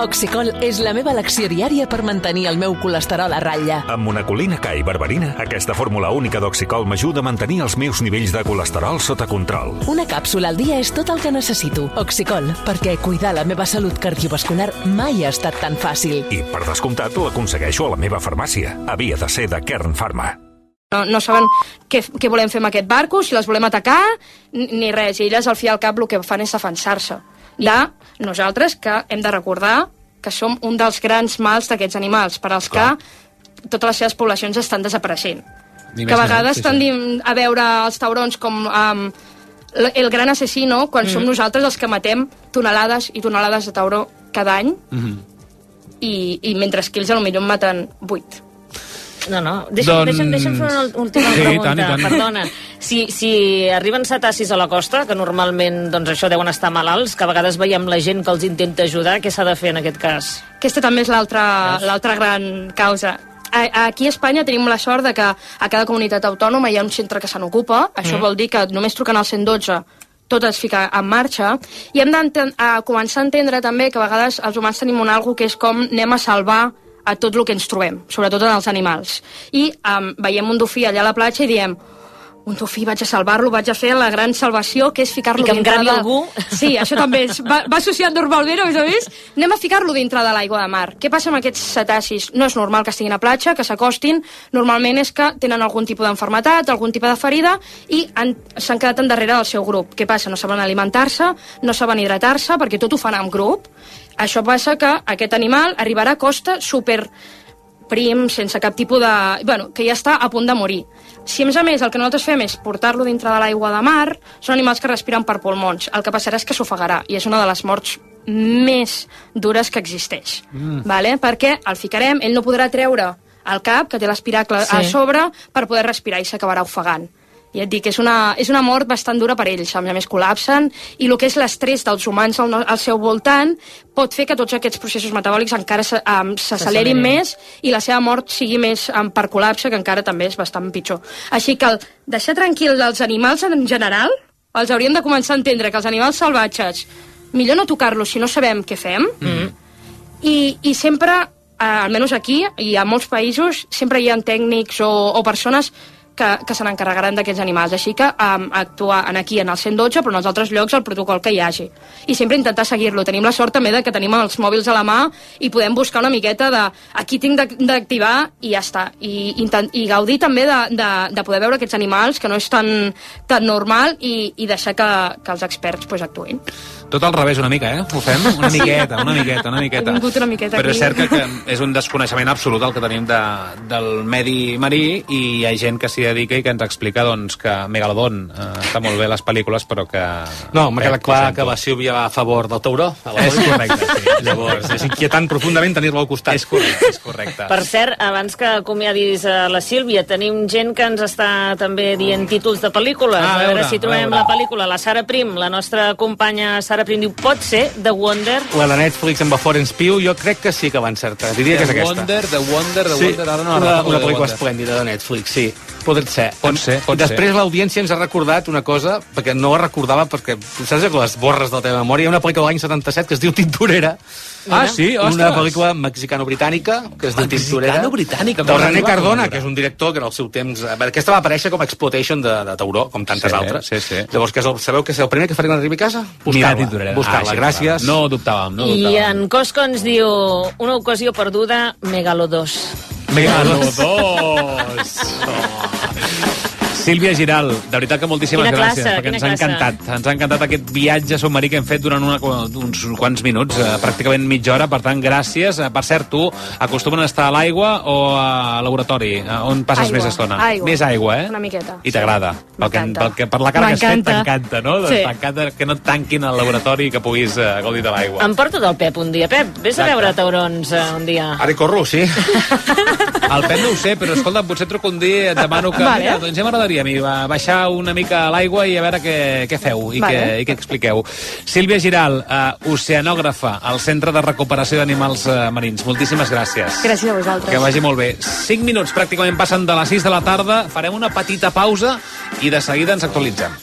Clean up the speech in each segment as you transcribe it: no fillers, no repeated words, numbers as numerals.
Oxicol és la meva elecció diària per mantenir el meu colesterol a ratlla. Amb monacolina K i berberina, aquesta fórmula única d'Oxicol m'ajuda a mantenir els meus nivells de colesterol sota control. Una càpsula al dia és tot el que necessito. Oxicol, perquè cuidar la meva salut cardiovascular mai ha estat tan fàcil. I, per descomptat, l'aconsegueixo a la meva farmàcia. Havia de ser de Kern Pharma. No saben què volem fer amb aquest barco, si les volem atacar, ni res. I elles, al fi i al cap, el que fan és defensar-se de nosaltres, que hem de recordar que som un dels grans mals d'aquests animals, per als que totes les seves poblacions estan desapareixent. Que a vegades tendim a veure els taurons com el gran assassino, quan som nosaltres els que matem tonelades i tonelades de tauró cada any, i mentre que ells potser en maten 8. No. Deixa'm fer una última pregunta. Perdona. Si arriben cetacis a la costa, que normalment doncs, això deuen estar malalts, que a vegades veiem la gent que els intenta ajudar, què s'ha de fer en aquest cas? Aquesta també és l'altra gran causa. Aquí a Espanya tenim la sort de que a cada comunitat autònoma hi ha un centre que se n'ocupa. Això vol dir que només trucant al 112 tot es fica en marxa, i hem de començar a entendre també que a vegades els humans tenim una cosa que és com anem a salvar a tot el que ens trobem, sobretot en els animals. I veiem un dofí allà a la platja i diem, un dofí, vaig a salvar-lo, vaig a fer la gran salvació, que és ficar-lo dintre de... I que em gravi algú. Sí, això també va associat normalment, a més. Anem a ficar-lo dintre de l'aigua de mar. Què passa amb aquests cetacis? No és normal que estiguin a platja, que s'acostin. Normalment és que tenen algun tipus d'enfermetat, algun tipus de ferida, i s'han quedat endarrere del seu grup. Què passa? No saben alimentar-se, no saben hidratar-se, perquè tot ho fan en grup. Això passa que aquest animal arribarà a costa super prim, sense cap tipus de... Bueno, que ja està a punt de morir. Si a més el que nosaltres fem és portar-lo dintre de l'aigua de mar, són animals que respiren per pulmons. El que passarà és que s'ofegarà, i és una de les morts més dures que existeix. Vale? Perquè el ficarem, ell no podrà treure el cap, que té l'espiracle a sobre, per poder respirar, i s'acabarà ofegant. I et dic, és una mort bastant dura per ells, a més col·lapsen, i el que és l'estrès dels humans al seu voltant pot fer que tots aquests processos metabòlics encara s'accelerin més i la seva mort sigui més per col·lapse, que encara també és bastant pitjor. Així que deixar tranquils els animals en general, els hauríem de començar a entendre que els animals salvatges, millor no tocar-los si no sabem què fem, i sempre, almenys aquí, i a molts països, sempre hi ha tècnics o persones que se n'encarregaran d'aquests animals. Així que actuar aquí en el 112, però en els altres llocs el protocol que hi hagi. I sempre intentar seguir-lo. Tenim la sort també de que tenim els mòbils a la mà i podem buscar una miqueta de aquí tinc d'activar i ja està. I gaudir també de poder veure aquests animals, que no és tan normal, i deixar que els experts actuïn. Tot al revés una mica, Ho fem? Una miqueta. He vingut una miqueta Però aquí. és cert que és un desconeixement absolut el que tenim del medi marí, i hi ha gent que s'hi dedica i que ens explica doncs, que Megalodon està molt bé les pel·lícules, però que... No, m'ha quedat clar que la Sílvia va a favor del tauró. És correcte, sí. Llavors, és inquietant profundament tenir-lo al costat. És correcte. Per cert, abans que acomiadis la Sílvia, tenim gent que ens està també dient títols de pel·lícules. A veure si trobem la pel·lícula. La Sara Prim, la nostra companya Sara Prim, diu, pot ser The Wonder? La de Netflix amb la Florence Pugh, jo crec que sí que va encertar. Diria que és aquesta. The Wonder, ara no una pel·lícula esplèndida de Netflix, sí. Pot ser. Després l'audiència ens ha recordat una cosa, perquè no la recordava, perquè saps que les borres de la teva memòria, hi ha una pel·lícula de l'any 77 que es diu Tintorera. Sí? Ostres! Una pel·lícula mexicano-britànica que es diu Tintorera. Mexicano-britànica? Del René Cardona, que és un director que en el seu temps... Aquesta va aparèixer com a Exploitation de tauró, com tantes altres. Sí. Llavors, sabeu què és el primer que faré quan arribi a casa? Buscar-la, gràcies. No ho dubtàvem. I en Cosco ens diu, una ocasió perduda, Megalodos. Sílvia Giral, de veritat que moltíssimes gràcies, perquè ens ha encantat aquest viatge submarí que hem fet durant uns quants minuts, pràcticament mitja hora, per tant, gràcies. Per cert, tu acostumen a estar a l'aigua o a laboratori? On passes més estona? Més aigua, Una miqueta. I t'agrada? Per la cara que has fet t'encanta, no? Sí. T'encanta que no et tanquin al laboratori i que puguis gaudir de l'aigua. Em porto del Pep un dia. Pep, vés a veure taurons un dia. Ara hi corro, sí. El Pep no ho sé, però escolta, potser truco un dia i et demano que... Mira, doncs ja m'agradaria a mi baixar una mica a l'aigua i a veure què feu i què expliqueu. Sílvia Giral, oceanògrafa al Centre de Recuperació d'Animals Marins. Moltíssimes gràcies. Gràcies a vosaltres. Que vagi molt bé. 5 minuts pràcticament passen de les 6 de la tarda. Farem una petita pausa i de seguida ens actualitzem.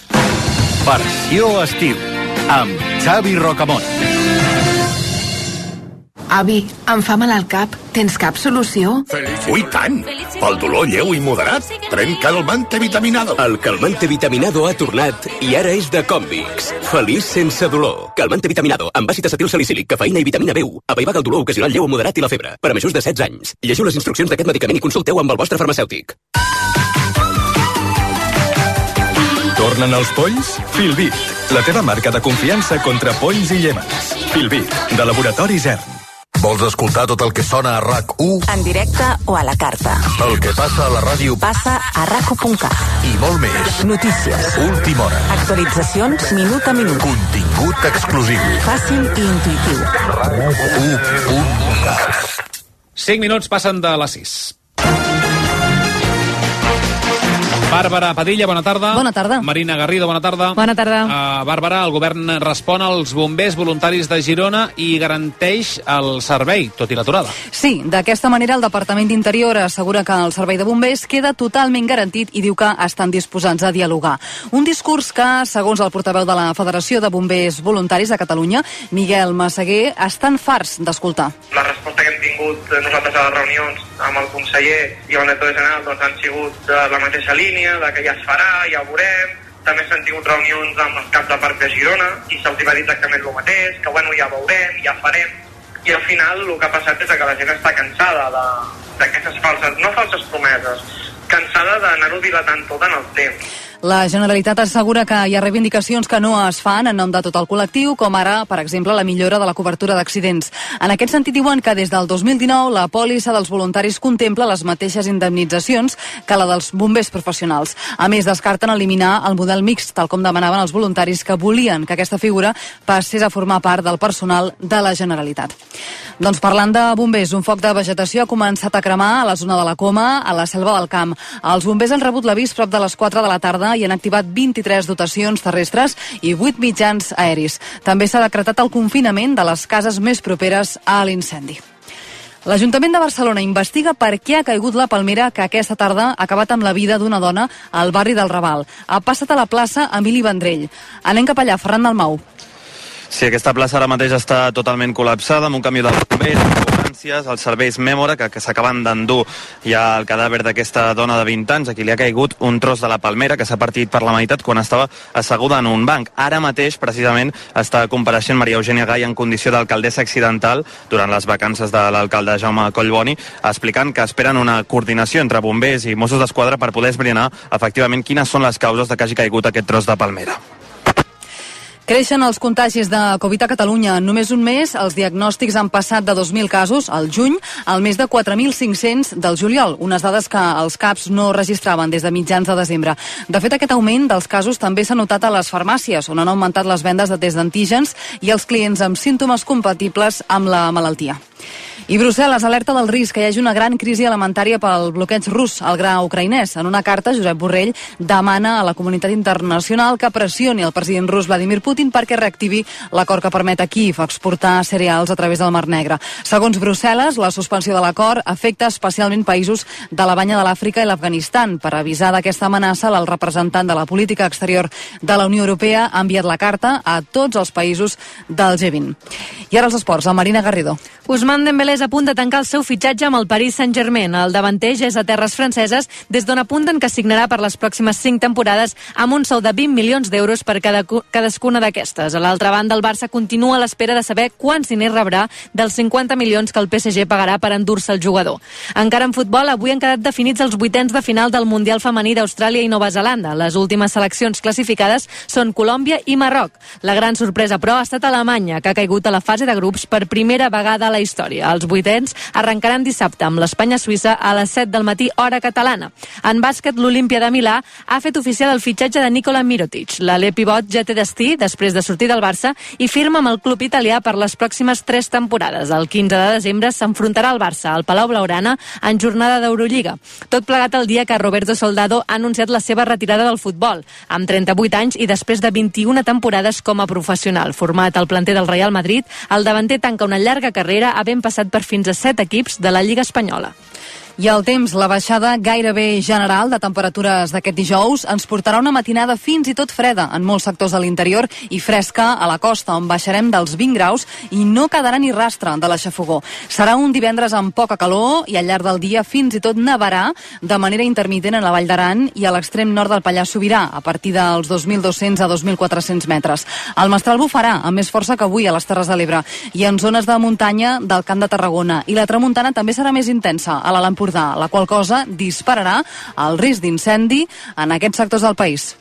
Versió estiu amb Xavi Rocamont. Avi, em fa mal al cap. Tens cap solució? Ui, tant! Pel dolor lleu i moderat, pren Calmante Vitaminado. El Calmante Vitaminado ha tornat i ara és de Convix. Feliç sense dolor. Calmante Vitaminado, amb àcid acetil salicílic, cafeïna i vitamina B1. Apaivaga el dolor ocasional lleu o moderat i la febre. Per a majors de 16 anys. Llegiu les instruccions d'aquest medicament i consulteu amb el vostre farmacèutic. Tornen els polls? Filbit, la teva marca de confiança contra polls i llémens. Filbit, de Laboratori Zern. Vols escoltar tot el que sona a RAC1? En directe o a la carta. El que passa a la ràdio passa a rac1.cat. I molt més. Notícies. Última hora. Actualitzacions minut a minut. Contingut exclusiu. Fàcil i intuïtiu. RAC1.cat. 5 minuts passen de les 6. Bàrbara Padilla, bona tarda. Bona tarda. Marina Garrido, bona tarda. Bona tarda. Bàrbara, el govern respon als bombers voluntaris de Girona i garanteix el servei, tot i l'aturada. Sí, d'aquesta manera el Departament d'Interior assegura que el servei de bombers queda totalment garantit i diu que estan disposats a dialogar. Un discurs que, segons el portaveu de la Federació de Bombers Voluntaris de Catalunya, Miguel Massaguer, estan farts d'escoltar. La resposta que hem tingut nosaltres a les reunions amb el conseller i el director general doncs, han sigut de la mateixa línia, de que ja es farà, ja ho veurem. També s'han tingut reunions amb els caps de parc de Girona i se'ls va dir exactament el mateix, que bueno, ja veurem, ja farem. I al final el que ha passat és que la gent està cansada d'aquestes falses promeses, cansada d'anar-ho dilatant tot en el temps. La Generalitat assegura que hi ha reivindicacions que no es fan en nom de tot el col·lectiu, com ara, per exemple, la millora de la cobertura d'accidents. En aquest sentit diuen que des del 2019 la pòlissa dels voluntaris contempla les mateixes indemnitzacions que la dels bombers professionals. A més, descarten eliminar el model mixt, tal com demanaven els voluntaris que volien que aquesta figura passés a formar part del personal de la Generalitat. Doncs parlant de bombers, un foc de vegetació ha començat a cremar a la zona de la Coma, a la Selva del Camp. Els bombers han rebut l'avís prop de les 4 de la tarda i han activat 23 dotacions terrestres i 8 mitjans aeris. També s'ha decretat el confinament de les cases més properes a l'incendi. L'Ajuntament de Barcelona investiga per què ha caigut la palmera que aquesta tarda ha acabat amb la vida d'una dona al barri del Raval. Ha passat a la plaça Emili Vendrell. Anem cap allà, Ferran Dalmau. Sí, aquesta plaça ara mateix està totalment col·lapsada amb un camió de bombers, ambulàncies, els serveis Mèmora, que s'acaben d'endur ja el cadàver d'aquesta dona de 20 anys, a qui li ha caigut un tros de la palmera que s'ha partit per la meitat quan estava asseguda en un banc. Ara mateix, precisament, està compareixent Maria Eugènia Gai en condició d'alcaldessa accidental durant les vacances de l'alcalde Jaume Collboni, explicant que esperen una coordinació entre bombers i Mossos d'Esquadra per poder esbrinar efectivament quines són les causes de que hagi caigut aquest tros de palmera. Creixen els contagis de Covid a Catalunya. En només un mes, els diagnòstics han passat de 2.000 casos al juny al mes de 4.500 del juliol, unes dades que els CAPs no registraven des de mitjans de desembre. De fet, aquest augment dels casos també s'ha notat a les farmàcies, on han augmentat les vendes de test d'antígens i els clients amb símptomes compatibles amb la malaltia. I Brussel·les alerta del risc que hi hagi una gran crisi alimentària pel bloqueig rus al gra ucraïnès. En una carta, Josep Borrell demana a la comunitat internacional que pressioni el president rus Vladimir Putin perquè reactivi l'acord que permet a Kíev exportar cereals a través del Mar Negre. Segons Brussel·les, la suspensió de l'acord afecta especialment països de la Banya de l'Àfrica i l'Afganistan. Per avisar d'aquesta amenaça, el representant de la política exterior de la Unió Europea ha enviat la carta a tots els països del G20. I ara els esports, amb Marina Garrido. Ousmane Dembélé és a punt de tancar el seu fitxatge amb el Paris Saint-Germain. El davanter ja és a terres franceses, des d'on apunten que signarà per les pròximes 5 temporades amb un sou de 20 milions d'euros per cadascuna d'aquestes. A l'altra banda, el Barça continua a l'espera de saber quants diners rebrà dels 50 milions que el PSG pagarà per endur-se el jugador. Encara en futbol, avui han quedat definits els vuitens de final del Mundial Femení d'Austràlia i Nova Zelanda. Les últimes seleccions classificades són Colòmbia i Marroc. La gran sorpresa, però, ha estat Alemanya, que ha caigut a la fase de grups per primera vegada a la història. Els vuitens arrencaran dissabte amb l'Espanya-Suïssa a les 7 del matí, hora catalana. En bàsquet, l'Olímpia de Milà ha fet oficial el fitxatge de Nikola Mirotic. L'alè pivot ja té destí després de sortir del Barça i firma amb el club italià per les pròximes 3 temporades. El 15 de desembre s'enfrontarà al Barça al Palau Blaugrana en jornada d'Eurolliga. Tot plegat el dia que Roberto Soldado ha anunciat la seva retirada del futbol, amb 38 anys i després de 21 temporades com a professional. Format al planter del Real Madrid, el davanter tanca una llarga carrera havent passat per fins a 7 equips de la Lliga Espanyola. I el temps, la baixada gairebé general de temperatures d'aquest dijous ens portarà una matinada fins i tot freda en molts sectors de l'interior i fresca a la costa, on baixarem dels 20 graus i no quedarà ni rastre de la xafogó. Serà un divendres amb poca calor i al llarg del dia fins i tot nevarà de manera intermitent a la Vall d'Aran i a l'extrem nord del Pallars Sobirà, a partir dels 2.200 a 2.400 metres. El mestral bufarà amb més força que avui a les Terres de l'Ebre i en zones de muntanya del Camp de Tarragona, i la tramuntana també serà més intensa a l'Alt Empordà, la qual cosa dispararà el risc d'incendi en aquests sectors del país.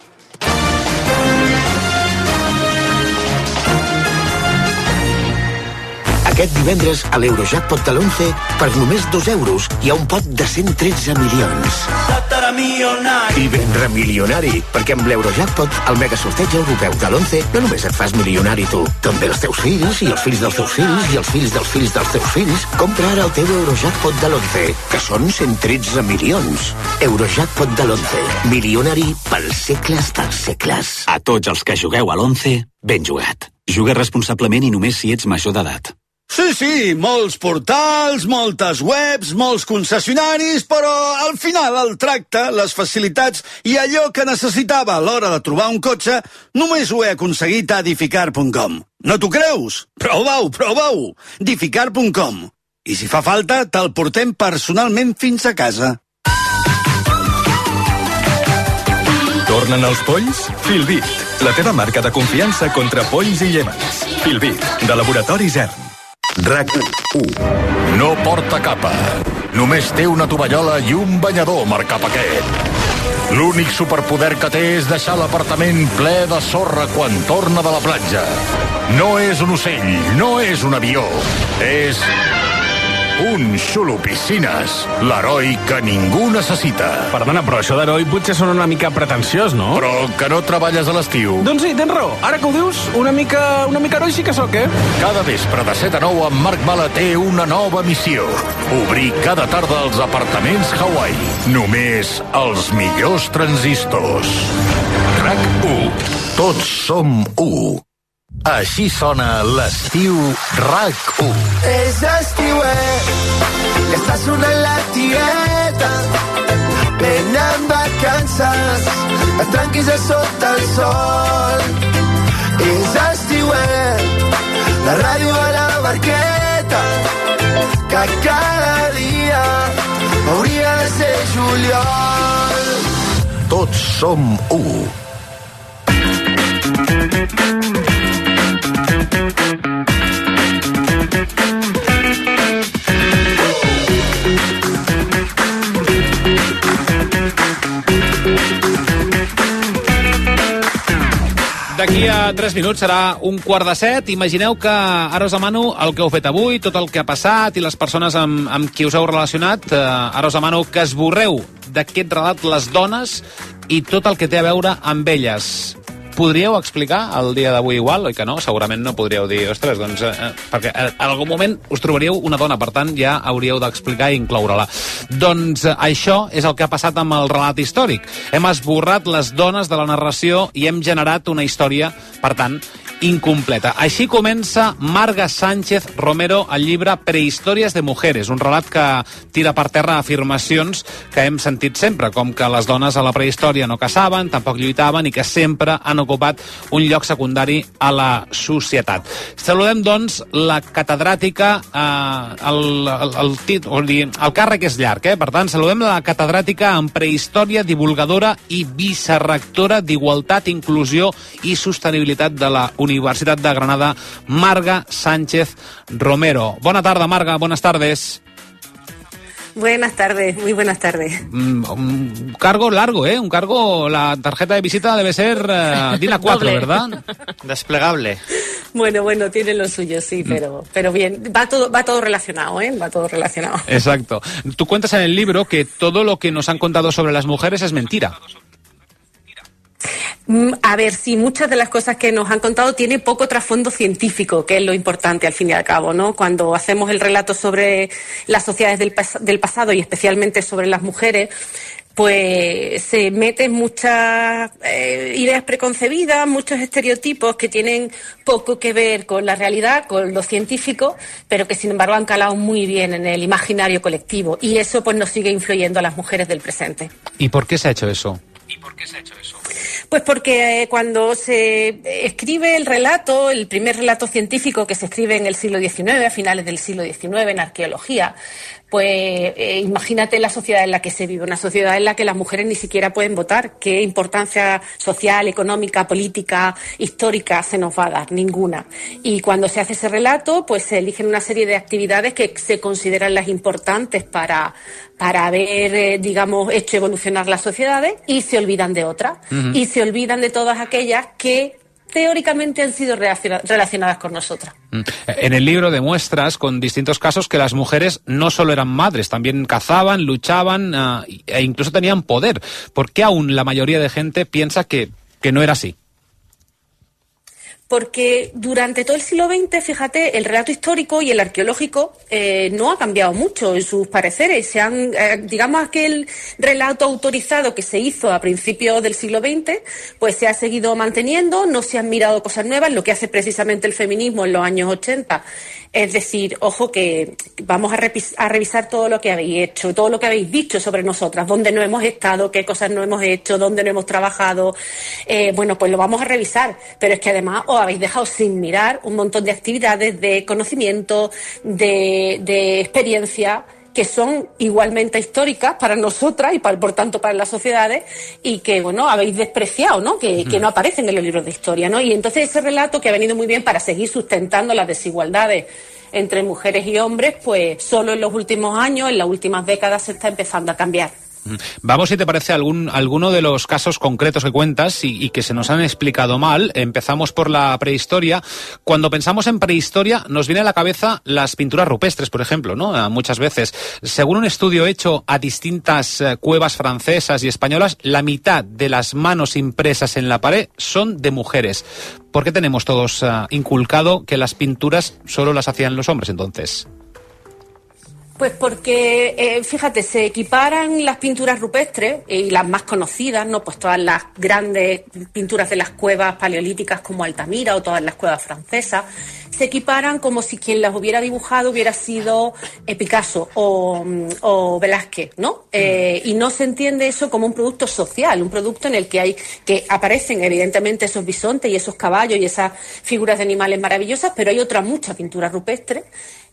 Aquest divendres a l'Eurojackpot de l'11 per només 2 euros hi ha un pot de 113 milions. I ben remilionari, perquè amb l'Eurojackpot, el megasorteig europeu de l'11, no només et fas milionari tu, també els teus fills i els fills dels teus fills i els fills dels fills dels teus fills. Compra ara el teu Eurojackpot de l'11, que són 113 milions. Eurojackpot de l'11, milionari pels segles. A tots els que jugueu a l'11, ben jugat. Juga responsablement i només si ets major d'edat. Sí, molts portals, moltes webs, molts concessionaris, però al final el tracte, les facilitats i allò que necessitava a l'hora de trobar un cotxe només ho he aconseguit a Edificar.com. No t'ho creus? Prova-ho! Edificar.com. I si fa falta, te'l portem personalment fins a casa. Tornen els polls? Filbit, la teva marca de confiança contra polls i llémens. Filbit, de Laboratori Zern. RAC1. No porta capa. Només té una tovallola i un banyador marcar paquet. L'únic superpoder que té és deixar l'apartament ple de sorra quan torna de la platja. No és un ocell, no és un avió. És un xulo-piscines, l'heroi que ningú necessita. Perdona, però això d'heroi potser sona una mica pretensiós, no? Però que no treballes a l'estiu. Doncs sí, tens raó. Ara que ho dius, una mica heroi sí que sóc, eh? Cada vespre de 7 a 9 amb Marc Mala té una nova missió. Obrir cada tarda els apartaments Hawaii. Només els millors transistors. RAC1. Tots som u. Així sona l'estiu RAC1. És estiuet, que està sonant la tieta. Vine en vacances, et tranquis a sota el sol. És estiuet, la ràdio a la barqueta, que cada dia hauria de ser juliol. Tots som u. D'aquí a 3 minuts serà 7:15. Imagineu que ara us demano el que heu fet avui, tot el que ha passat i les persones amb qui us heu relacionat. Ara us demano que esborreu d'aquest relat les dones i tot el que té a veure amb elles. Podríeu explicar el dia d'avui igual, oi que no? Segurament no podríeu dir, ostres, doncs... perquè en algun moment us trobaríeu una dona, per tant, ja hauríeu d'explicar i incloure-la. Doncs això és el que ha passat amb el relat històric. Hem esborrat les dones de la narració i hem generat una història, per tant, incompleta. Així comença Marga Sánchez Romero al llibre Prehistòries de Mujeres, un relat que tira per terra afirmacions que hem sentit sempre, com que les dones a la prehistòria no caçaven, tampoc lluitaven i que sempre han ocupat un lloc secundari a la societat. Saludem, doncs, la catedràtica, el càrrec és llarg, per tant, saludem la catedràtica en prehistòria, divulgadora i vicerectora d'Igualtat, Inclusió i Sostenibilitat de la Universitat de Granada, Marga Sánchez Romero. Bona tarda, Marga, buenas tardes. Buenas tardes, muy buenas tardes. Un cargo largo, ¿eh? Un cargo, la tarjeta de visita debe ser DIN A4, ¿verdad? Desplegable. Bueno, tiene lo suyo, sí, pero bien, va todo relacionado, ¿eh? Va todo relacionado. Exacto. Tú cuentas en el libro que todo lo que nos han contado sobre las mujeres es mentira. A ver, sí, muchas de las cosas que nos han contado tiene poco trasfondo científico, que es lo importante al fin y al cabo, ¿no? Cuando hacemos el relato sobre las sociedades del pasado y especialmente sobre las mujeres, pues se meten muchas ideas preconcebidas, muchos estereotipos que tienen poco que ver con la realidad, con lo científico, pero que sin embargo han calado muy bien en el imaginario colectivo, y eso pues nos sigue influyendo a las mujeres del presente. ¿Y por qué se ha hecho eso? Pues porque cuando se escribe el relato, el primer relato científico que se escribe en el siglo XIX, a finales del siglo XIX, en arqueología, pues imagínate la sociedad en la que se vive, una sociedad en la que las mujeres ni siquiera pueden votar. ¿Qué importancia social, económica, política, histórica se nos va a dar? Ninguna. Y cuando se hace ese relato, pues se eligen una serie de actividades que se consideran las importantes para haber, digamos, hecho evolucionar las sociedades, y se olvidan de otras. Y se olvidan de todas aquellas que teóricamente han sido relacionadas con nosotras. En el libro demuestras con distintos casos que las mujeres no solo eran madres, también cazaban, luchaban e incluso tenían poder. ¿Por qué aún la mayoría de gente piensa que no era así? Porque durante todo el siglo XX, fíjate, el relato histórico y el arqueológico no ha cambiado mucho en sus pareceres. Digamos que el relato autorizado que se hizo a principios del siglo XX, pues se ha seguido manteniendo, no se han mirado cosas nuevas, lo que hace precisamente el feminismo en los años 80. Es decir, ojo, que vamos a revisar todo lo que habéis hecho, todo lo que habéis dicho sobre nosotras, dónde no hemos estado, qué cosas no hemos hecho, dónde no hemos trabajado. Bueno, pues lo vamos a revisar, pero es que además os habéis dejado sin mirar un montón de actividades, de conocimiento, de experiencia, que son igualmente históricas para nosotras y por tanto para las sociedades, y que, bueno, habéis despreciado, ¿no? Que no aparecen en los libros de historia, ¿no? Y entonces ese relato, que ha venido muy bien para seguir sustentando las desigualdades entre mujeres y hombres, pues solo en los últimos años, en las últimas décadas, se está empezando a cambiar. Vamos, si te parece, alguno de los casos concretos que cuentas y que se nos han explicado mal. Empezamos por la prehistoria. Cuando pensamos en prehistoria, nos viene a la cabeza las pinturas rupestres, por ejemplo, ¿no? Muchas veces. Según un estudio hecho a distintas cuevas francesas y españolas, la mitad de las manos impresas en la pared son de mujeres. ¿Por qué tenemos todos inculcado que las pinturas solo las hacían los hombres, entonces? Pues porque, fíjate, se equiparan las pinturas rupestres y las más conocidas, ¿no? Pues todas las grandes pinturas de las cuevas paleolíticas como Altamira o todas las cuevas francesas, se equiparan como si quien las hubiera dibujado hubiera sido Picasso o Velázquez, ¿no? Y no se entiende eso como un producto social, un producto en el que aparecen evidentemente esos bisontes y esos caballos y esas figuras de animales maravillosas, pero hay otra mucha pintura rupestre,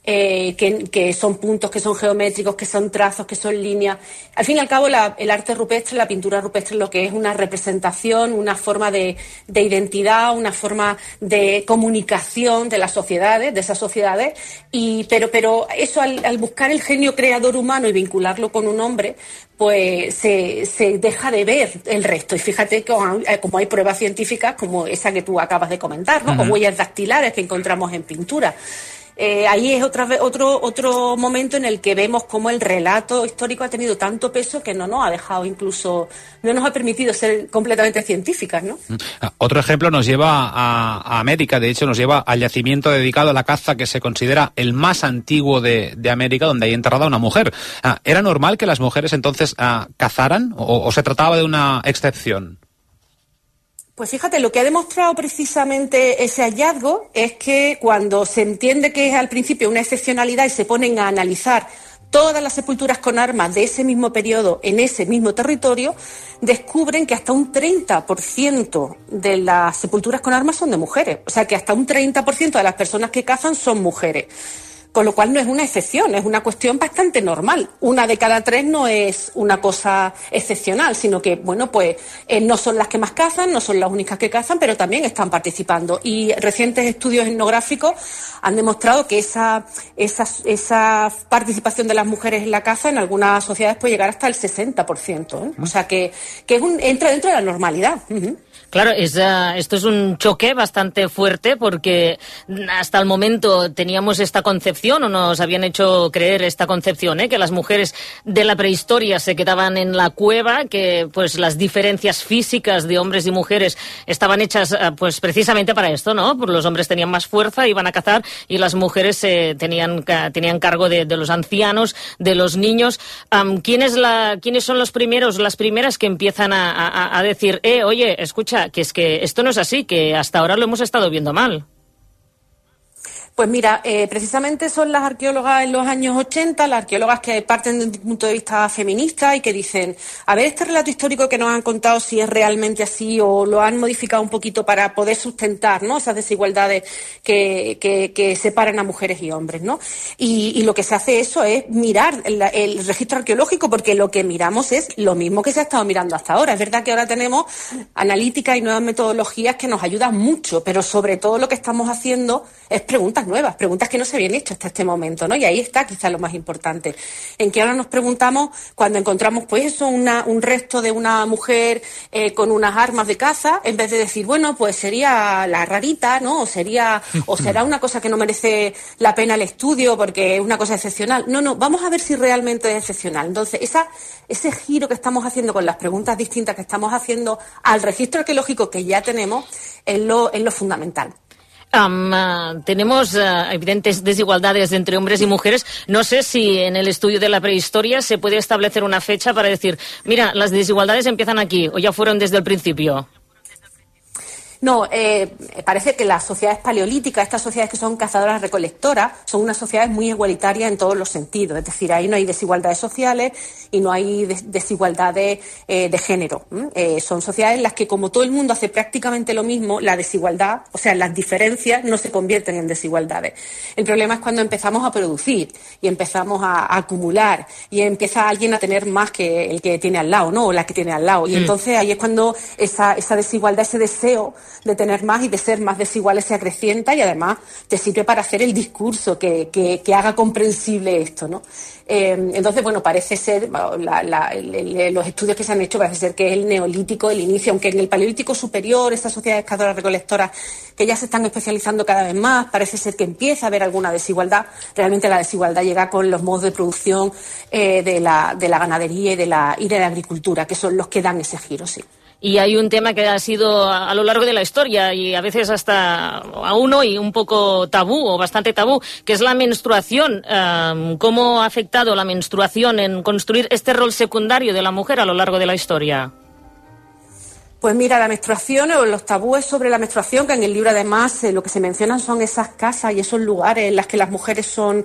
que son puntos, que son geométricos, que son trazos, que son líneas. Al fin y al cabo, el arte rupestre, la pintura rupestre, lo que es una representación, una forma de identidad, una forma de comunicación de las sociedades, de esas sociedades. Pero eso, al buscar el genio creador humano y vincularlo con un hombre, pues se deja de ver el resto. Y fíjate que como hay pruebas científicas como esa que tú acabas de comentar, ¿no? O huellas dactilares que encontramos en pintura. Ahí es otro momento en el que vemos cómo el relato histórico ha tenido tanto peso que no nos ha dejado, incluso no nos ha permitido ser completamente científicas, ¿no? Otro ejemplo nos lleva a América, de hecho nos lleva al yacimiento dedicado a la caza que se considera el más antiguo de América, donde hay enterrada una mujer. ¿Era normal que las mujeres entonces cazaran o se trataba de una excepción? Pues fíjate, lo que ha demostrado precisamente ese hallazgo es que cuando se entiende que es al principio una excepcionalidad y se ponen a analizar todas las sepulturas con armas de ese mismo periodo en ese mismo territorio, descubren que hasta un 30% de las sepulturas con armas son de mujeres. O sea que hasta un 30% de las personas que cazan son mujeres. Con lo cual no es una excepción, es una cuestión bastante normal. 1 de cada 3 no es una cosa excepcional, sino que, bueno, pues no son las que más cazan, no son las únicas que cazan, pero también están participando. Y recientes estudios etnográficos han demostrado que esa participación de las mujeres en la caza en algunas sociedades puede llegar hasta el 60%, ¿eh? O sea que entra dentro de la normalidad. Claro, esto es un choque bastante fuerte porque hasta el momento teníamos esta concepción concepción, o nos habían hecho creer esta concepción, que las mujeres de la prehistoria se quedaban en la cueva, que pues las diferencias físicas de hombres y mujeres estaban hechas pues precisamente para esto, ¿no? Porque los hombres tenían más fuerza, iban a cazar, y las mujeres tenían cargo de los ancianos, de los niños. ¿Quiénes son los primeros, las primeras que empiezan a decir, oye, escucha, que es que esto no es así, que hasta ahora lo hemos estado viendo mal? Pues mira, precisamente son las arqueólogas en los años 80, las arqueólogas que parten desde un punto de vista feminista y que dicen, a ver, este relato histórico que nos han contado, si es realmente así o lo han modificado un poquito para poder sustentar, ¿no?, esas desigualdades que separan a mujeres y hombres, ¿no? Y lo que se hace eso es mirar el registro arqueológico, porque lo que miramos es lo mismo que se ha estado mirando hasta ahora. Es verdad que ahora tenemos analítica y nuevas metodologías que nos ayudan mucho, pero sobre todo lo que estamos haciendo es preguntas nuevas, preguntas que no se habían hecho hasta este momento, ¿no? Y ahí está quizás lo más importante, en que ahora nos preguntamos, cuando encontramos pues eso, un resto de una mujer con unas armas de caza, en vez de decir, bueno, pues sería la rarita, ¿no? O será una cosa que no merece la pena el estudio porque es una cosa excepcional. No, vamos a ver si realmente es excepcional. Entonces, ese giro que estamos haciendo con las preguntas distintas que estamos haciendo al registro arqueológico que ya tenemos es lo fundamental. Tenemos evidentes desigualdades entre hombres y mujeres. No sé si en el estudio de la prehistoria se puede establecer una fecha para decir, mira, las desigualdades empiezan aquí, o ya fueron desde el principio. No, parece que las sociedades paleolíticas, estas sociedades que son cazadoras-recolectoras, son unas sociedades muy igualitarias en todos los sentidos. Es decir, ahí no hay desigualdades sociales y no hay desigualdades de género. Son sociedades en las que, como todo el mundo hace prácticamente lo mismo, la desigualdad, o sea, las diferencias no se convierten en desigualdades. El problema es cuando empezamos a producir y empezamos a acumular y empieza alguien a tener más que el que tiene al lado, ¿no? O la que tiene al lado. Y entonces ahí es cuando esa desigualdad, ese deseo de tener más y de ser más desiguales se acrecienta, y además te sirve para hacer el discurso que haga comprensible esto, ¿no? Entonces, bueno, parece ser, los estudios que se han hecho parece ser que es el neolítico el inicio, aunque en el paleolítico superior, estas sociedades cazadoras recolectoras que ya se están especializando cada vez más, parece ser que empieza a haber alguna desigualdad. Realmente la desigualdad llega con los modos de producción de la ganadería y de la agricultura, que son los que dan ese giro, sí. Y hay un tema que ha sido a lo largo de la historia y a veces hasta aún hoy un poco tabú o bastante tabú, que es la menstruación. ¿Cómo ha afectado la menstruación en construir este rol secundario de la mujer a lo largo de la historia? Pues mira, la menstruación o los tabúes sobre la menstruación, que en el libro además lo que se mencionan son esas casas y esos lugares en las que las mujeres son,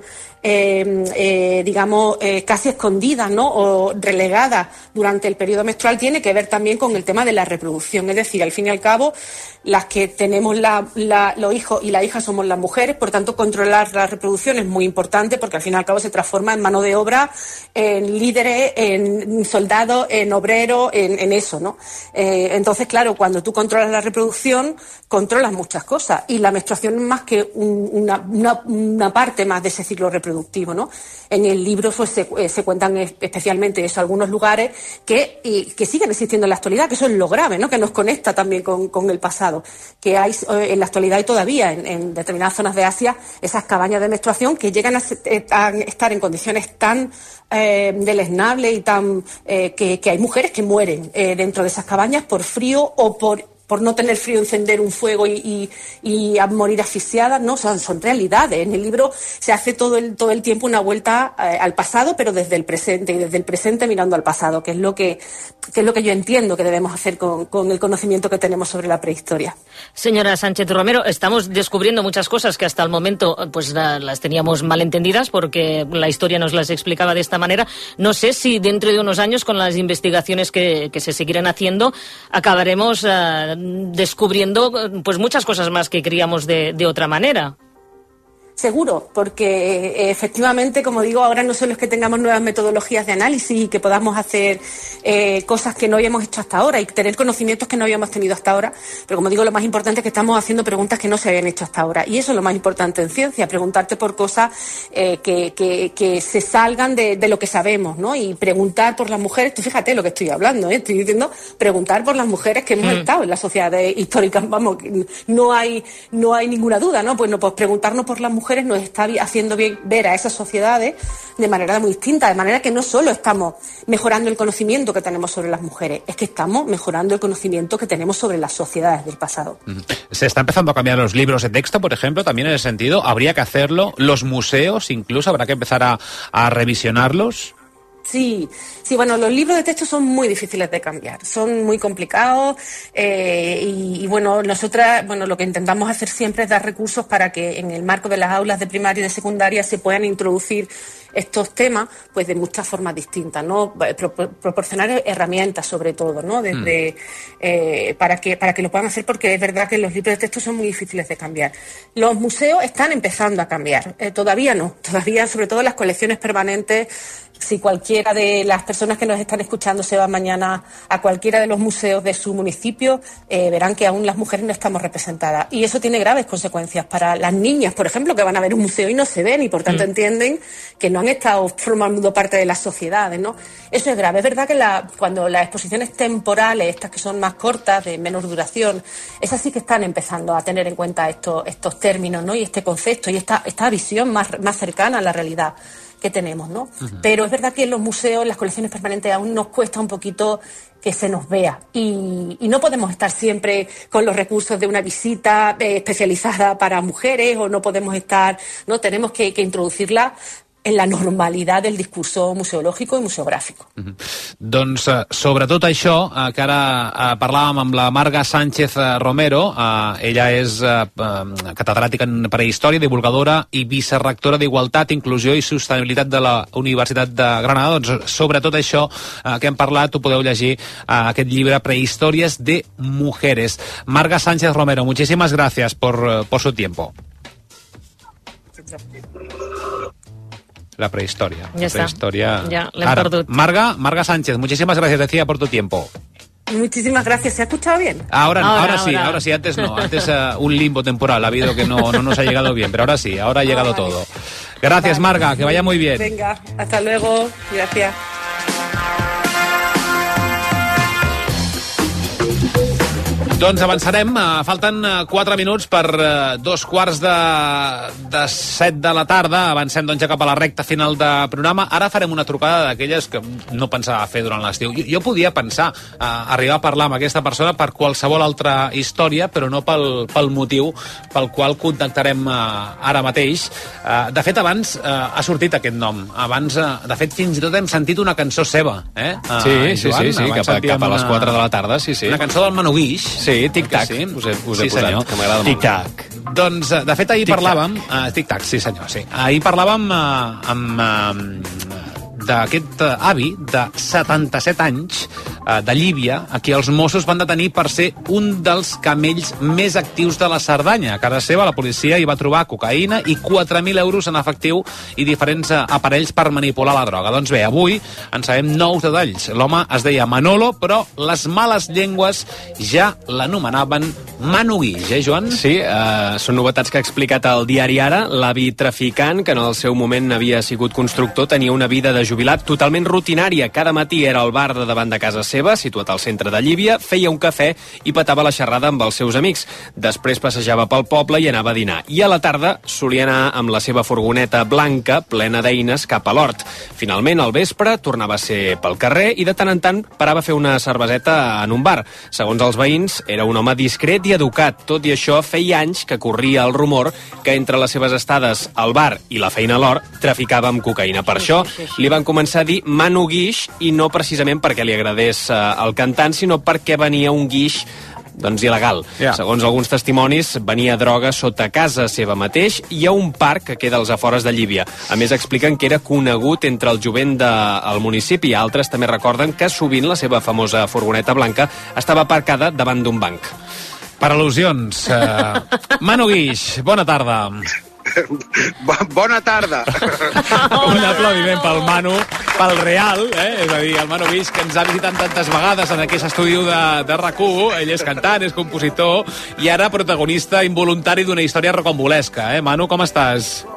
casi escondidas, ¿no? O relegadas durante el periodo menstrual, tiene que ver también con el tema de la reproducción. Es decir, al fin y al cabo, las que tenemos los hijos y las hijas somos las mujeres, por tanto, controlar la reproducción es muy importante porque al fin y al cabo se transforma en mano de obra, en líderes, en soldados, en obreros, en eso, ¿no? Entonces, claro, cuando tú controlas la reproducción, controlas muchas cosas, y la menstruación es más que una parte más de ese ciclo reproductivo, ¿no? En el libro pues, se cuentan especialmente eso, algunos lugares que siguen existiendo en la actualidad, que eso es lo grave, ¿no? Que nos conecta también con el pasado, que hay en la actualidad y todavía en determinadas zonas de Asia esas cabañas de menstruación que llegan a estar en condiciones tan deleznables y tan que hay mujeres que mueren dentro de esas cabañas por frío o por no tener frío, encender un fuego y a morir asfixiadas, ¿no? Son realidades. En el libro se hace todo el tiempo una vuelta al pasado, pero desde el presente, y desde el presente mirando al pasado, que es lo que yo entiendo que debemos hacer con el conocimiento que tenemos sobre la prehistoria. Señora Sánchez Romero, estamos descubriendo muchas cosas que hasta el momento pues las teníamos malentendidas porque la historia nos las explicaba de esta manera. No sé si dentro de unos años, con las investigaciones que se seguirán haciendo, acabaremos descubriendo pues muchas cosas más que creíamos de otra manera. Seguro, porque efectivamente, como digo, ahora no solo es que tengamos nuevas metodologías de análisis y que podamos hacer cosas que no habíamos hecho hasta ahora y tener conocimientos que no habíamos tenido hasta ahora, pero como digo, lo más importante es que estamos haciendo preguntas que no se habían hecho hasta ahora, y eso es lo más importante en ciencia, preguntarte por cosas que se salgan de lo que sabemos, ¿no? Y preguntar por las mujeres, tú fíjate lo que estoy hablando, estoy diciendo preguntar por las mujeres que hemos estado en las sociedades históricas, vamos, no hay ninguna duda, ¿no? Pues preguntarnos por las mujeres mujeres nos está haciendo ver a esas sociedades de manera muy distinta, de manera que no solo estamos mejorando el conocimiento que tenemos sobre las mujeres, es que estamos mejorando el conocimiento que tenemos sobre las sociedades del pasado. ¿Se está empezando a cambiar los libros de texto, por ejemplo, también en ese sentido? ¿Habría que hacerlo? ¿Los museos incluso habrá que empezar a revisionarlos? Sí, bueno, los libros de texto son muy difíciles de cambiar, son muy complicados y bueno, nosotras, lo que intentamos hacer siempre es dar recursos para que en el marco de las aulas de primaria y de secundaria se puedan introducir estos temas pues de muchas formas distintas, ¿no? Proporcionar herramientas sobre todo, ¿no? Para que lo puedan hacer, porque es verdad que los libros de texto son muy difíciles de cambiar. Los museos están empezando a cambiar, todavía sobre todo las colecciones permanentes. Si cualquiera de las personas que nos están escuchando se va mañana a cualquiera de los museos de su municipio, verán que aún las mujeres no estamos representadas. Y eso tiene graves consecuencias para las niñas, por ejemplo, que van a ver un museo y no se ven y por tanto entienden que no han estado formando parte de las sociedades, ¿no? Eso es grave. Es verdad que cuando las exposiciones temporales, estas que son más cortas, de menor duración, esas sí que están empezando a tener en cuenta estos términos, ¿no? Y este concepto y esta visión más cercana a la realidad que tenemos, ¿no? Pero es verdad que en los museos, en las colecciones permanentes, aún nos cuesta un poquito que se nos vea y no podemos estar siempre con los recursos de una visita especializada para mujeres, o no podemos estar, ¿no? Tenemos que introducirla en la normalidad del discurso museològic i museogràfic. Doncs sobre tot això, que ara parlàvem amb la Marga Sánchez Romero, ella és catedràtica en prehistòria, divulgadora i vicerrectora d'Igualtat, Inclusió i Sostenibilitat de la Universitat de Granada. Doncs sobre tot això que hem parlat, ho podeu llegir aquest llibre Prehistòries de Mujeres. Marga Sánchez Romero, muchísimas gracias por su tiempo. La prehistoria. Ya está. Ya, la hem perdut. Marga Sánchez, muchísimas gracias, decía, por tu tiempo. Muchísimas gracias. ¿Se ha escuchado bien? Ahora sí, antes no. Antes un limbo temporal ha habido que no nos ha llegado bien, pero ahora sí, ahora ha llegado todo. Gracias, Marga, que vaya muy bien. Venga, hasta luego. Gracias. Doncs avançarem, falten 4 minuts per 2:15 de la tarda, avancem doncs ja cap a la recta final de programa. Ara farem una trucada d'aquelles que no pensava fer durant l'estiu. Jo podia pensar arribar a parlar amb aquesta persona per qualsevol altra història, però no pel motiu pel qual contactarem ara mateix. De fet, abans ha sortit aquest nom. Abans, de fet, fins i tot hem sentit una cançó seva. Sí, cap a les 4 de la tarda, sí. Una cançó del Manu Guix. Sí, tic-tac, us he posat, que m'agrada molt. Tic-tac. Doncs, de fet, ahir parlàvem... Tic-tac, sí senyor, sí. Ahir parlàvem d'aquest avi de 77 anys de Llívia, a qui els Mossos van detenir per ser un dels camells més actius de la Cerdanya. A casa seva la policia hi va trobar cocaïna i 4.000 euros en efectiu i diferents aparells per manipular la droga. Doncs bé, avui en sabem nous detalls. L'home es deia Manolo, però les males llengües ja l'anomenaven Manu Guix, Joan? Sí, són novetats que ha explicat el diari Ara. L'avi traficant, que en el seu moment havia sigut constructor, tenia una vida de jubilat totalment rutinària. Cada matí era al bar de davant de casa seva, situat al centre de Llívia, feia un cafè i petava la xerrada amb els seus amics. Després passejava pel poble i anava a dinar. I a la tarda solia anar amb la seva furgoneta blanca, plena d'eines, cap a l'hort. Finalment, al vespre, tornava a ser pel carrer i de tant en tant parava a fer una cerveseta en un bar. Segons els veïns, era un home discret i educat. Tot i això, feia anys que corria el rumor que entre les seves estades al bar i la feina a l'hort traficava amb cocaïna. Per això li van començar a dir Manu Guix, i no precisament perquè li agradés el cantant, sinó perquè venia un guix il·legal. Segons alguns testimonis, venia droga sota casa seva mateix i a un parc que queda als afores de Llívia. A més, expliquen que era conegut entre el jovent del municipi. Altres també recorden que sovint la seva famosa furgoneta blanca estava aparcada davant d'un banc. Per al·lusions, Manu Guix, bona tarda. Bona tarda. Un aplaudiment pel Manu, pel real, és a dir, el Manu Guix, que ens ha visitat tantes vegades en aquest estudi de RAC1. Ell és cantant, és compositor i ara protagonista involuntari d'una història rocambolesca. Manu, com estàs?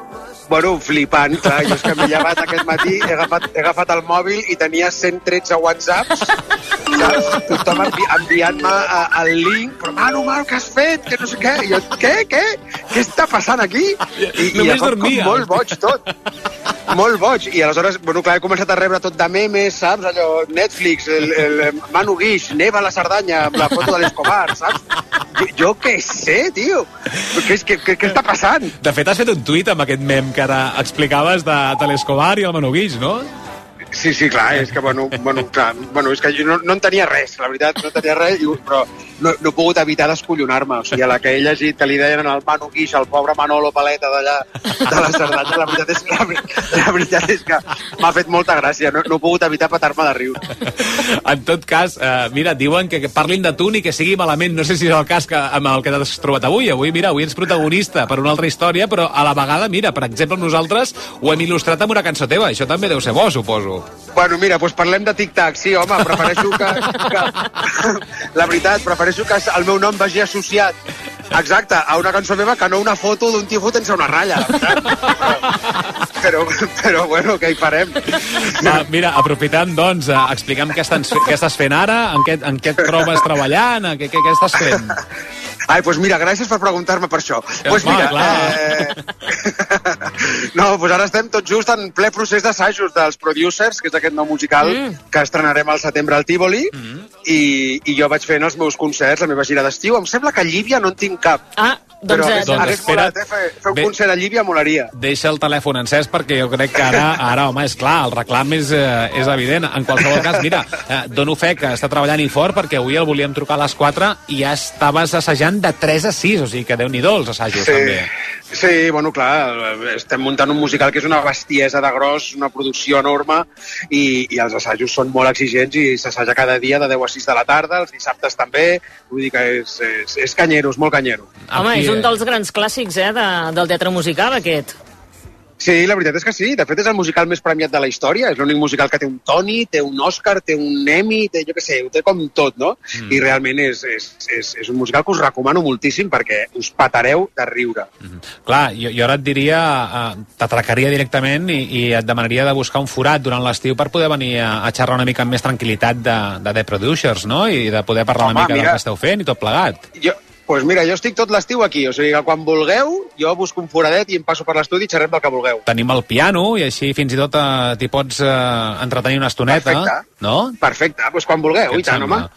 Bueno, flipant, clar. Jo és que m'he llevat aquest matí, he agafat el mòbil i tenia 113 whatsapps, saps? Tothom enviant-me el link, però Manu, què has fet? Que no sé què. I jo, què? Què està passant aquí? I només dormia. Molt boig tot. Molt boig. I aleshores, bueno, clar, he començat a rebre tot de memes, saps? Allò, Netflix, el Manu Guix, neva a la Cerdanya amb la foto de l'Escobar, saps? Jo què sé, tio. Què està passant? De fet, has fet un tuit amb aquest mem que ara explicaves de l'Escobar i el Manu Guix, no? Sí, clar, és que, és que jo no en tenia res, la veritat, no en tenia res, però no he pogut evitar descollonar-me. O sigui, a la que he llegit que li deien al Manu Guix, al pobre Manolo Paleta d'allà, de la Cerdanya, la veritat és que m'ha fet molta gràcia, no he pogut evitar petar-me de riure. En tot cas, mira, diuen que parlin de tu ni que sigui malament, no sé si és el cas amb el que t'has trobat avui. Avui ets protagonista per una altra història, però a la vegada, mira, per exemple, nosaltres ho hem il·lustrat amb una cançó teva, això també deu ser bo, suposo. Bueno, mira, doncs parlem de tic-tac. Sí, home, prefereixo que... La veritat, prefereixo que el meu nom vagi associat, exacte, a una cançó meva que no una foto d'un tio fotent-se una ratlla, la veritat. Però bueno, què hi farem? Va, mira, aprofitant, doncs, explica'm què estàs fent ara, en què et trobes treballant, què estàs fent? Ai, doncs mira, gràcies per preguntar-me per això. Doncs mira, no, doncs ara estem tot just en ple procés d'assajos dels Producers, que és aquest nou musical que estrenarem al setembre al Tívoli, i jo vaig fent els meus concerts, la meva gira d'estiu. Em sembla que a Llívia no en tinc cap. Però hagués molat, fer un concert a Llívia molaria. Deixa el telèfon encès perquè jo crec que ara home, és clar, el reclam és evident. En qualsevol cas, mira, dono fe que està treballant i fort perquè avui el volíem trucar a les 4 i ja estaves assajant de 3 a 6, o sigui que Déu-n'hi-do els assajos, també. Sí, bueno, clar, estem muntant un musical que és una bestiesa de gros, una producció enorme, i els assajos són molt exigents i s'assaja cada dia de 10 a 6 de la tarda, els dissabtes també, vull dir que és canyero, és molt canyero. Home, és un dels grans clàssics, del teatre musical, aquest. Sí, la veritat és que sí. De fet, és el musical més premiat de la història. És l'únic musical que té un Tony, té un Òscar, té un Emmy, té, jo què sé, ho té com tot, no? I realment és un musical que us recomano moltíssim perquè us patareu de riure. Clar, jo ara et diria, t'atracaria directament i et demanaria de buscar un forat durant l'estiu per poder venir a xerrar una mica amb més tranquil·litat de The Producers, no? I de poder parlar una mica del que esteu fent i tot plegat. Doncs mira, jo estic tot l'estiu aquí, o sigui que quan vulgueu, jo busco un foradet i em passo per l'estudi i xerrem del que vulgueu. Tenim el piano i així fins i tot t'hi pots entretenir una estoneta, ¿no? Perfecte, pues quan vulgueu, i tant, home.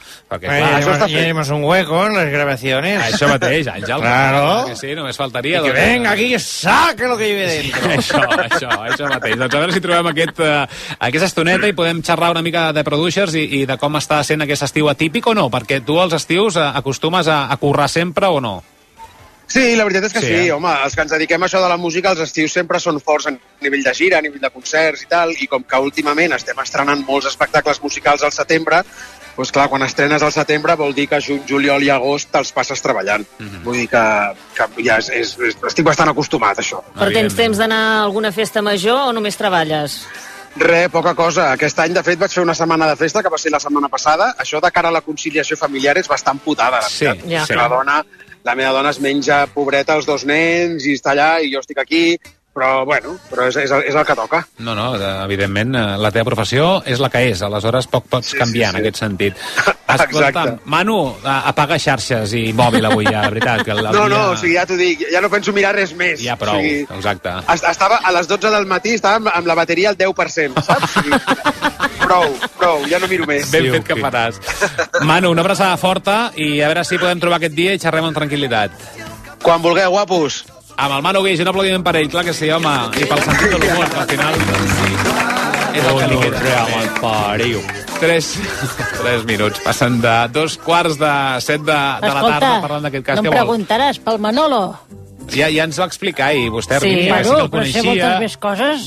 Tenemos un hueco en las grabaciones. Això mateix, Àngel. Claro. Que sí, només faltaria. Que venga aquí y saque lo que lleve dentro. Això mateix. Doncs a veure si trobem aquesta estoneta i podem xerrar una mica de Producers i de com està sent aquest estiu atípic o no, perquè tu als estius acostumes a currar sempre o no? Sí, la veritat és que sí, home, els que ens dediquem a això de la música, els estius sempre són forts a nivell de gira, a nivell de concerts i tal, i com que últimament estem estrenant molts espectacles musicals al setembre, doncs clar, quan estrenes al setembre vol dir que juny, juliol i agost te'ls passes treballant. Vull dir que ja estic bastant acostumat a això. Però tens temps d'anar a alguna festa major o només treballes? Poca cosa. Aquest any, de fet, vaig fer una setmana de festa, que va ser la setmana passada. Això de cara a la conciliació familiar és bastant putada, la veritat. La meva dona es menja, pobreta, els 2 nens, i està allà, i jo estic aquí, però, bueno, és el que toca. No, evidentment, la teva professió és la que és, aleshores poc pots canviar en aquest sentit. Escolta'm, Manu, apaga xarxes i mòbil avui ja, de veritat. O sigui, ja t'ho dic, ja no penso mirar res més. Ja prou, exacte. Estava a les 12 del matí, estava amb la bateria al 10%, saps? Prou, ja no miro més. Ben fet que faràs. Manu, una abraçada forta i a veure si podem trobar aquest dia i xerrem amb tranquil·litat. Quan vulgueu, guapos. Amb el Manu Guix, un aplaudiment per ell, clar que sí, home, i pel sentit de l'humor, que al final és el que li queda. Realment pariu. 3 minuts, passen de 2:45 de la tarda parlant d'aquest cas. No em preguntaràs pel Manolo. Ja ens va explicar i vostè, sí, Rimi, que si no el coneixia... però sé moltes més coses.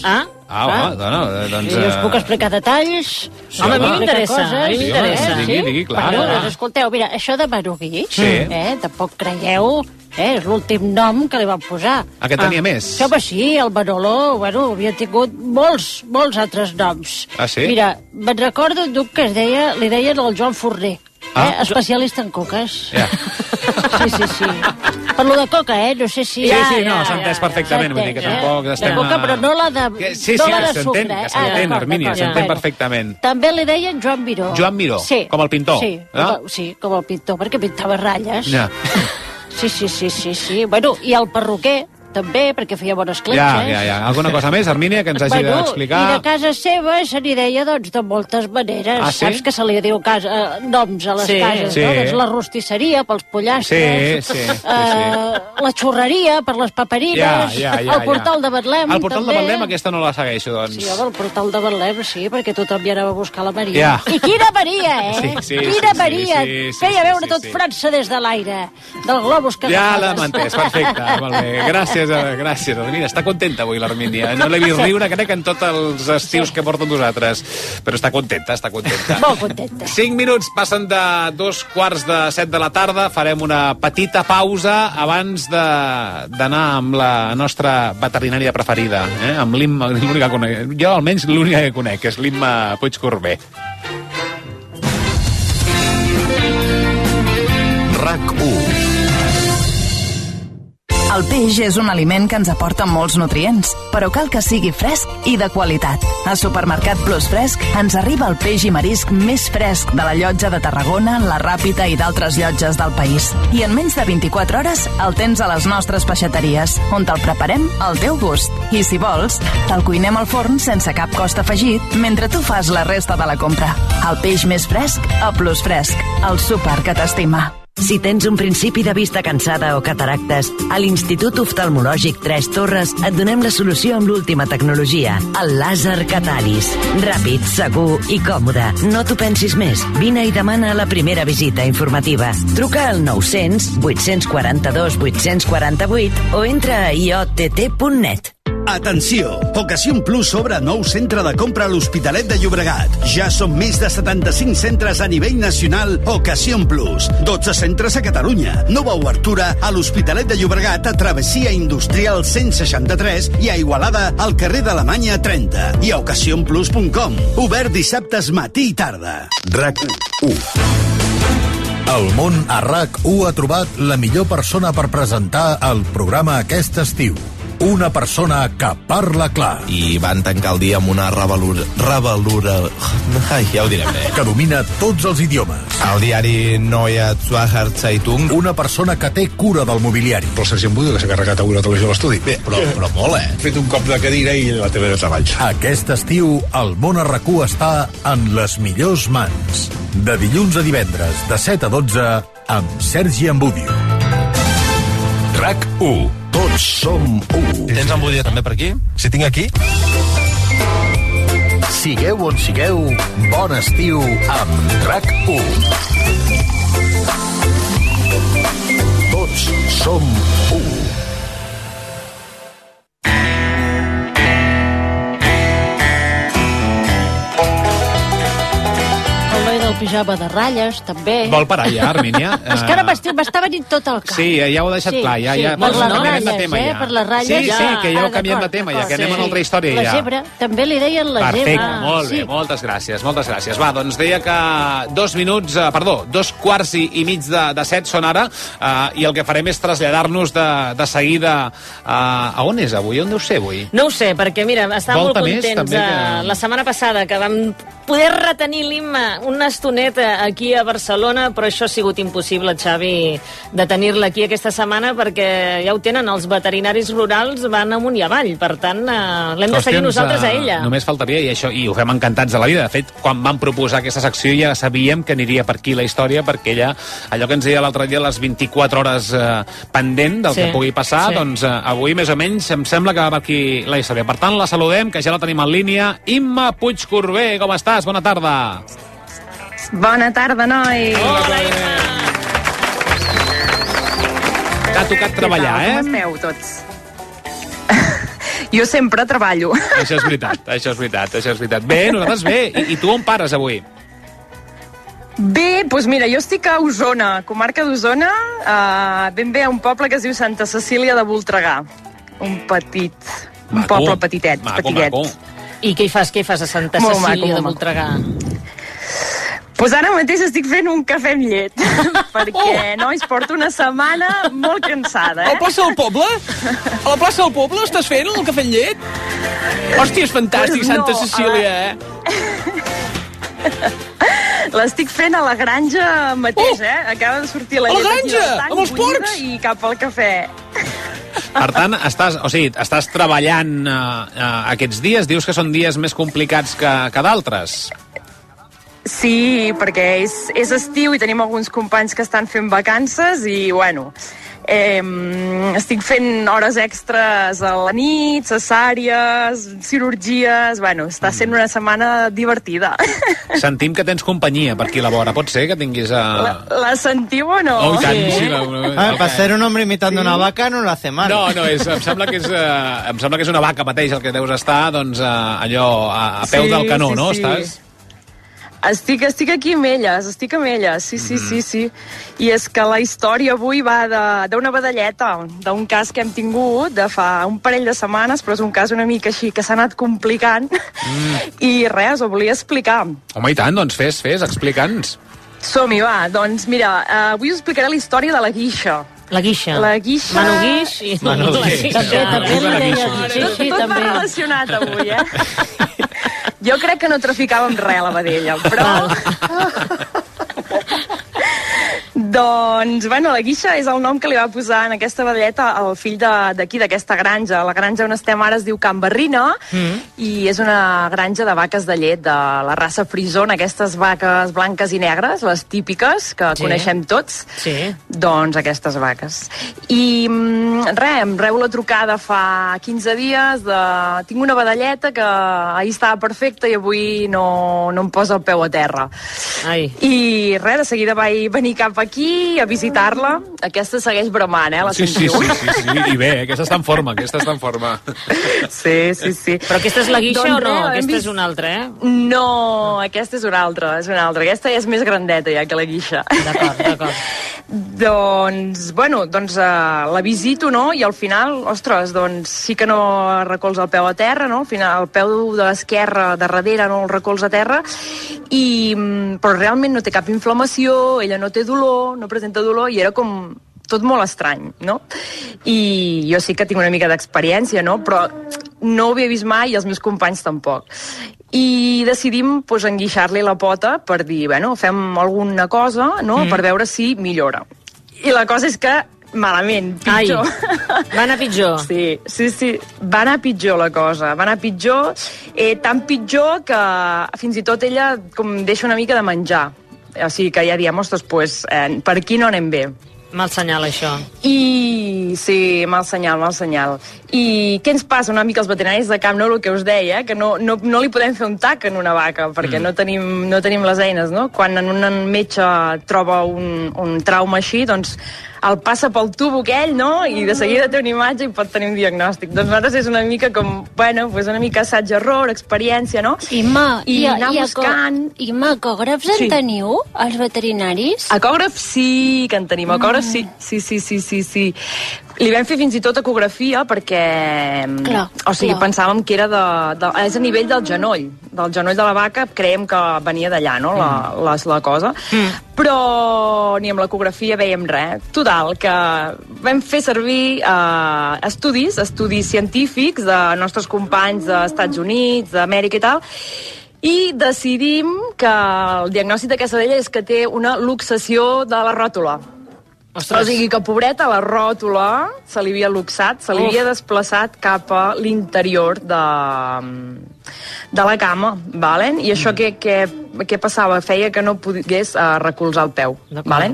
Doncs... Jo us puc explicar detalls. Home, a mi m'interessa. Digui, clar. Bueno, escolteu, mira, això de Manu Guix, tampoc creieu... és l'últim nom que li van posar. Que tenia més? Home, sí, el Manolo, havia tingut molts altres noms. Sí? Mira, me'n recordo d'un que li deien el Joan Forner, especialista en coques. Ja. Sí. Parlo de coca, no sé si... Sí, no, s'ha entès perfectament, vull dir que tampoc estem... De coca, però no la de, sí, no la de s'entén, sucre. que s'entén, Hermínia, s'entén perfectament. També li deien Joan Miró. Joan Miró, sí. com el pintor. Sí, com el pintor, perquè pintava ratlles. Ja. Sí. Bueno, i el perruquer, també, perquè feia bones clenxes. Ja. Alguna cosa més, Hermínia, que ens hagi d'explicar? I de casa seva se n'hi deia, doncs, de moltes maneres. Sí? Saps que se li diu noms a les cases, no? Doncs la rostisseria pels pollastres, la xurreria per les paperines, el portal de Betlem, el portal de Betlem, aquesta no la segueixo, doncs. Sí, el portal de Betlem, sí, perquè tothom hi anava a buscar la Maria. I quina Maria, Quina Maria! Feia veure tot França des de l'aire, del globus que ja l'hem entès, perfecte, molt bé. Gràcies, Hermínia. Està contenta avui, l'Hermínia. No l'he vist riure, crec, en tots els estius que porten nosaltres. Però està contenta. Molt contenta. 5 minuts passen de 2:45 de la tarda. Farem una petita pausa abans d'anar amb la nostra veterinària preferida, amb l'Imma, l'única que conec. Jo, almenys, l'única que conec, és l'Imma Puigcorbé. RAC1. El peix és un aliment que ens aporta molts nutrients, però cal que sigui fresc i de qualitat. A Supermercat Plus Fresc ens arriba el peix i marisc més fresc de la Llotja de Tarragona, la Ràpita i d'altres llotges del país. I en menys de 24 hores el tens a les nostres peixateries, on te'l preparem al teu gust. I si vols, te'l cuinem al forn sense cap cost afegit mentre tu fas la resta de la compra. El peix més fresc a Plus Fresc, el súper que t'estima. Si tens un principi de vista cansada o cataractes, a l'Institut Oftalmològic 3 Torres et donem la solució amb l'última tecnologia, el làser Catalis. Ràpid, segur i còmode. No t'ho pensis més. Vine i demana la primera visita informativa. Truca al 900 842 848 o entra a iott.net. Atenció! Ocasión Plus obre nou centre de compra a l'Hospitalet de Llobregat. Ja són més de 75 centres a nivell nacional Ocasión Plus. 12 centres a Catalunya. Nova obertura a l'Hospitalet de Llobregat a Travessia Industrial 163 i a Igualada al carrer d'Alemanya 30. I a ocasionplus.com. Obert dissabtes matí i tarda. RAC1. El món a RAC1 ha trobat la millor persona per presentar el programa aquest estiu. Una persona que parla clar. I van tancar el dia amb una Ai, ja ho direm bé. Que domina tots els idiomes. El diari Neue Zürcher Zeitung. Una persona que té cura del mobiliari. El Sergi Embudo, que s'ha carregat avui la televisió a l'estudi. Bé, però molt, He fet un cop de cadira i la TV de treball. Aquest estiu, el món a RAC1 està en les millors mans. De dilluns a divendres, de 7 a 12, amb Sergi Embudio. RAC1. Tots som u. Tens Embudio també per aquí? Si tinc aquí? Sigueu on sigueu, bon estiu amb RAC1. Tots som u. Pijama de ratlles, també. Vol parar ja, Hermínia? És que ara m'està venint tot el cap. Sí, ja ho he deixat clar. Ja. Per les ratlles, per les ratlles. Sí, que ja ho canviem de tema, ja que anem a una altra història. La zebra, també li deien la zebra. Perfecte, molt bé, moltes gràcies. Va, doncs deia que 2 quarts i mig de 7 són ara, i el que farem és traslladar-nos de seguida a on és avui? On deu ser avui? No ho sé, perquè mira, estàvem molt contents la setmana passada que vam poder retenir l'Imma una estoneta aquí a Barcelona, però això ha sigut impossible, Xavi, de tenir-la aquí aquesta setmana, perquè ja ho tenen, els veterinaris rurals van amunt i avall, per tant, l'hem de seguir nosaltres a ella. Només faltaria, i ho fem encantats de la vida. De fet, quan vam proposar aquesta secció ja sabíem que aniria per aquí la història, perquè ella, allò que ens deia l'altre dia, les 24 hores pendent del que pugui passar, doncs avui més o menys em sembla que va per aquí la història. Per tant, la saludem, que ja la tenim en línia. Imma Puigcorbé, com estàs? Bona tarda. Bona tarda, noi. Hola, Imma. T'ha tocat treballar, Com esteu, tots? Jo sempre treballo. Això és veritat. Bé, nosaltres bé. I tu on pares avui? Bé, doncs mira, jo estic a Osona, comarca d'Osona, ben bé a un poble que es diu Santa Cecília de Voltregà. Un poble petitet. I què hi fas a Santa Cecília de Voltregà? Doncs ara mateix estic fent un cafè amb llet, perquè, nois, porto una setmana molt cansada, A la plaça del Poble? A la plaça del Poble estàs fent el cafè amb llet? Hòstia, és fantàstic, Santa Cecília, L'estic fent a la granja mateix, Acaba de sortir la llet aquí del tanc, amb els porcs? I cap al cafè. Per tant, estàs treballant aquests dies? Dius que són dies més complicats que d'altres? Sí, perquè és estiu i tenim alguns companys que estan fent vacances i, bueno, estic fent hores extres a la nit, cesàries, cirurgies... Bueno, està sent una setmana divertida. Sentim que tens companyia per aquí a la vora. Pot ser que tinguis... La sentiu o no? Oh, tant, sí. Para ser un hombre imitando una vaca no lo hace mal. No, em sembla que és una vaca mateix el que deus estar, doncs, allò a peu del canó, no? Estàs... Estic aquí amb elles, sí. I és que la història avui va d'una vedelleta, d'un cas que hem tingut de fa un parell de setmanes, però és un cas una mica així que s'ha anat complicant, i res, ho volia explicar. Home, i tant, doncs fes, explica'ns. Som-hi, va, doncs mira, avui us explicaré la història de la Guixa. La Guixa. Manu Guix i... Manu Guix. També tot va relacionat avui, Jo crec que no traficàvem res a la vedella, però... Doncs, bueno, la Guixa és el nom que li va posar en aquesta vedelleta el fill d'aquí, d'aquesta granja. La granja on estem ara es diu Can Barrina i és una granja de vaques de llet de la raça Frison, aquestes vaques blanques i negres, les típiques que coneixem tots. Sí. Doncs aquestes vaques. I res, em rebo la trucada fa 15 dies tinc una vedelleta que ahir estava perfecta i avui no em posa el peu a terra. Ai. I res, de seguida vaig venir cap aquí a visitar-la. Aquesta segueix bramant, la sentiu? Sí, i bé, aquesta està en forma, Sí. Però aquesta és la Guixa o no? Aquesta és una altra, No, aquesta és una altra. Aquesta ja és més grandeta ja que la Guixa. D'acord. Doncs la visito, no? I al final, ostres, doncs sí que no recolza el peu a terra, no? Al final, el peu de l'esquerra, de darrere, no el recolza a terra, però realment no té cap inflamació, ella no té dolor, no presenta dolor, i era com tot molt estrany, no? I jo sí que tinc una mica d'experiència, no? Però no ho havia vist mai i els meus companys tampoc. I decidim enguixar-li la pota per dir, bueno, fem alguna cosa, no?, per veure si millora. I la cosa és que malament, pitjor. Ai, va anar pitjor. Sí, va anar pitjor la cosa, tan pitjor que fins i tot ella com deixa una mica de menjar. O sigui que ja diem, ostres, per aquí no anem bé. Mal senyal, això. Sí, mal senyal. I què ens passa una mica als veterinaris de camp, no? El que us deia, que no li podem fer un tac en una vaca, perquè no tenim les eines, no? Quan un metge troba un trauma així, doncs el passa pel tubo aquell, no? I de seguida té una imatge i pot tenir un diagnòstic. Doncs nosaltres és una mica com, una mica assaig-error, experiència, no? I anar buscant... I ecògrafs en teniu, els veterinaris? Ecògrafs sí que en tenim, ecògrafs sí. Li vam fer fins i tot ecografia perquè... pensàvem que era és a nivell del genoll de la vaca, creiem que venia d'allà, no?, la cosa. Però ni amb l'ecografia veiem res. Total, que vam fer servir estudis científics de nostres companys dels Estats Units, d'Amèrica i tal, i decidim que el diagnòstic d'aquesta d'ella és que té una luxació de la ròtula. Ostres. O sigui que, pobreta, la ròtula se li havia luxat, se li havia desplaçat cap a l'interior de la cama, valen? I això què passava? Feia que no pogués recolzar el peu, valen?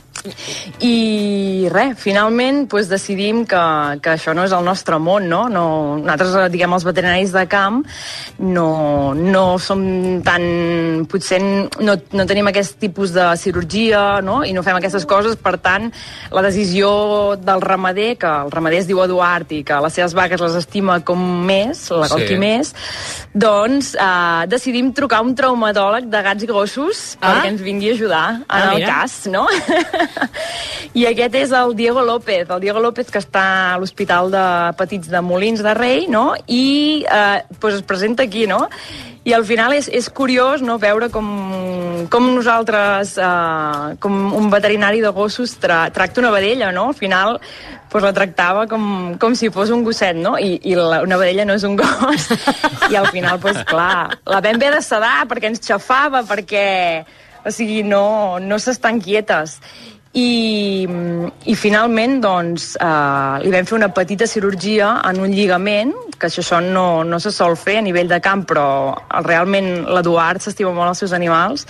I res, finalment decidim que això no és el nostre món, no? Nosaltres, diguem, els veterinaris de camp no som tan... potser no tenim aquest tipus de cirurgia, no? I no fem aquestes coses, per tant, la decisió del ramader, que el ramader es diu Eduard i que les seves vaques les estima com més, qui més, doncs decidim trucar un traumatòleg de gats i gossos perquè ens vingui a ajudar en el cas, no? I aquest és el Diego López que està a l'Hospital de Petits de Molins de Rei, no? I pues es presenta aquí, no? I al final és curiós, no?, veure com nosaltres, com un veterinari de gossos tracta una vedella, no? Al final pues la tractava com si fos un gosset, no? I una vedella no és un gos. I al final, pues clar, la vam haver de sedar perquè ens xafava, perquè, o sigui, no s'estan quietes. I finalment, doncs, li vam fer una petita cirurgia en un lligament, que això no se sol fer a nivell de camp, però realment l'Eduard s'estima molt els seus animals,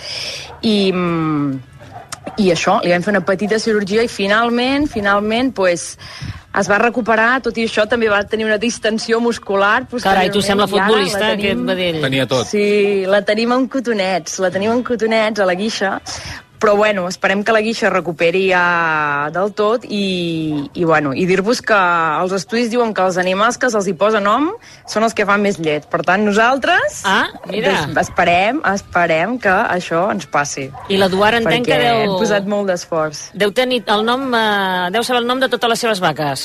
i això, li vam fer una petita cirurgia i finalment, pues, es va recuperar, tot i això també va tenir una distensió muscular. Carai, tu sembla futbolista, aquest vedell. Tenia tot. Sí, la tenim en cotonets a la guixa, però bueno, esperem que la guixa recuperi ja del tot i dir-vos que els estudis diuen que els animals que se'ls hi posa nom són els que fan més llet. Per tant, nosaltres esperem que això ens passi. I l'Eduard entenc que perquè hem posat molt d'esforç. Deu tenir el nom, deu saber el nom de totes les seves vaques.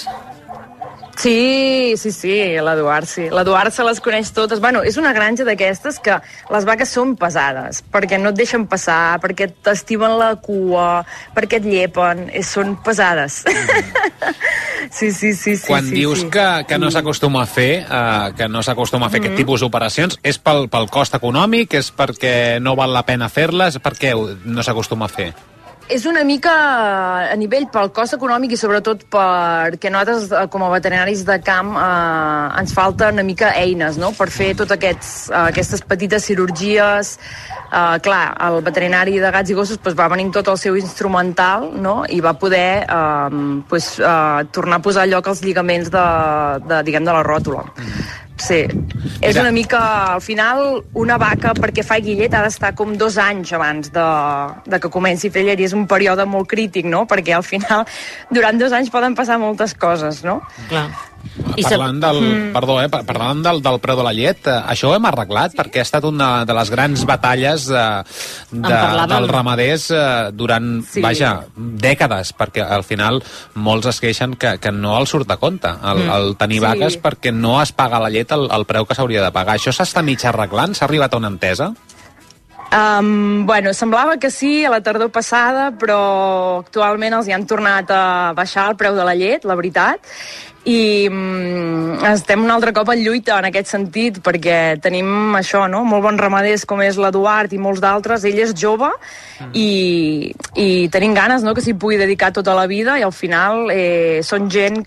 Sí, l'Eduard, sí. L'Eduard se les coneix totes. Bueno, és una granja d'aquestes que les vaques són pesades, perquè no et deixen passar, perquè t'estimen la cua, perquè et llepen, són pesades. Sí. Quan dius que no s'acostuma a fer, aquest tipus d'operacions, és pel cost econòmic, és perquè no val la pena fer-les, per què no s'acostuma a fer? És una mica a nivell pel cost econòmic i sobretot perquè nosaltres, com a veterinaris de camp, ens falta una mica eines, no?, per fer totes aquestes petites cirurgies. Clar, el veterinari de gats i gossos va venir tot el seu instrumental, no?, i va poder tornar a posar a lloc els lligaments de la ròtula. Sí, és una mica, al final, una vaca perquè faci llet ha d'estar com 2 anys abans de que comenci a fer llet, i és un període molt crític, no?, perquè al final, durant 2 anys poden passar moltes coses, no? Clar. Parlant del preu de la llet, això ho hem arreglat perquè ha estat una de les grans batalles dels ramaders durant, dècades, perquè al final molts es queixen que no els surt de compte el tenir vaques perquè no es paga la llet al preu que s'hauria de pagar. Això s'està mig arreglant? S'ha arribat a una entesa? Semblava que sí a la tardor passada, però actualment els hi han tornat a baixar el preu de la llet, la veritat, i estem un altre cop en lluita en aquest sentit, perquè tenim això, no?, molt bons ramaders com és l'Eduard i molts d'altres. Ell és jove i tenim ganes, no?, que s'hi pugui dedicar tota la vida, i al final són gent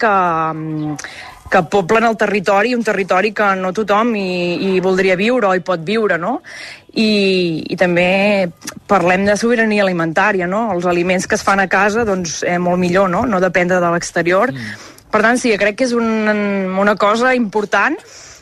que poblen el territori, un territori que no tothom hi voldria viure o hi pot viure, no? I també parlem de sobirania alimentària, no? Els aliments que es fan a casa, doncs, molt millor, no? No dependre de l'exterior. Per tant, sí, crec que és una cosa important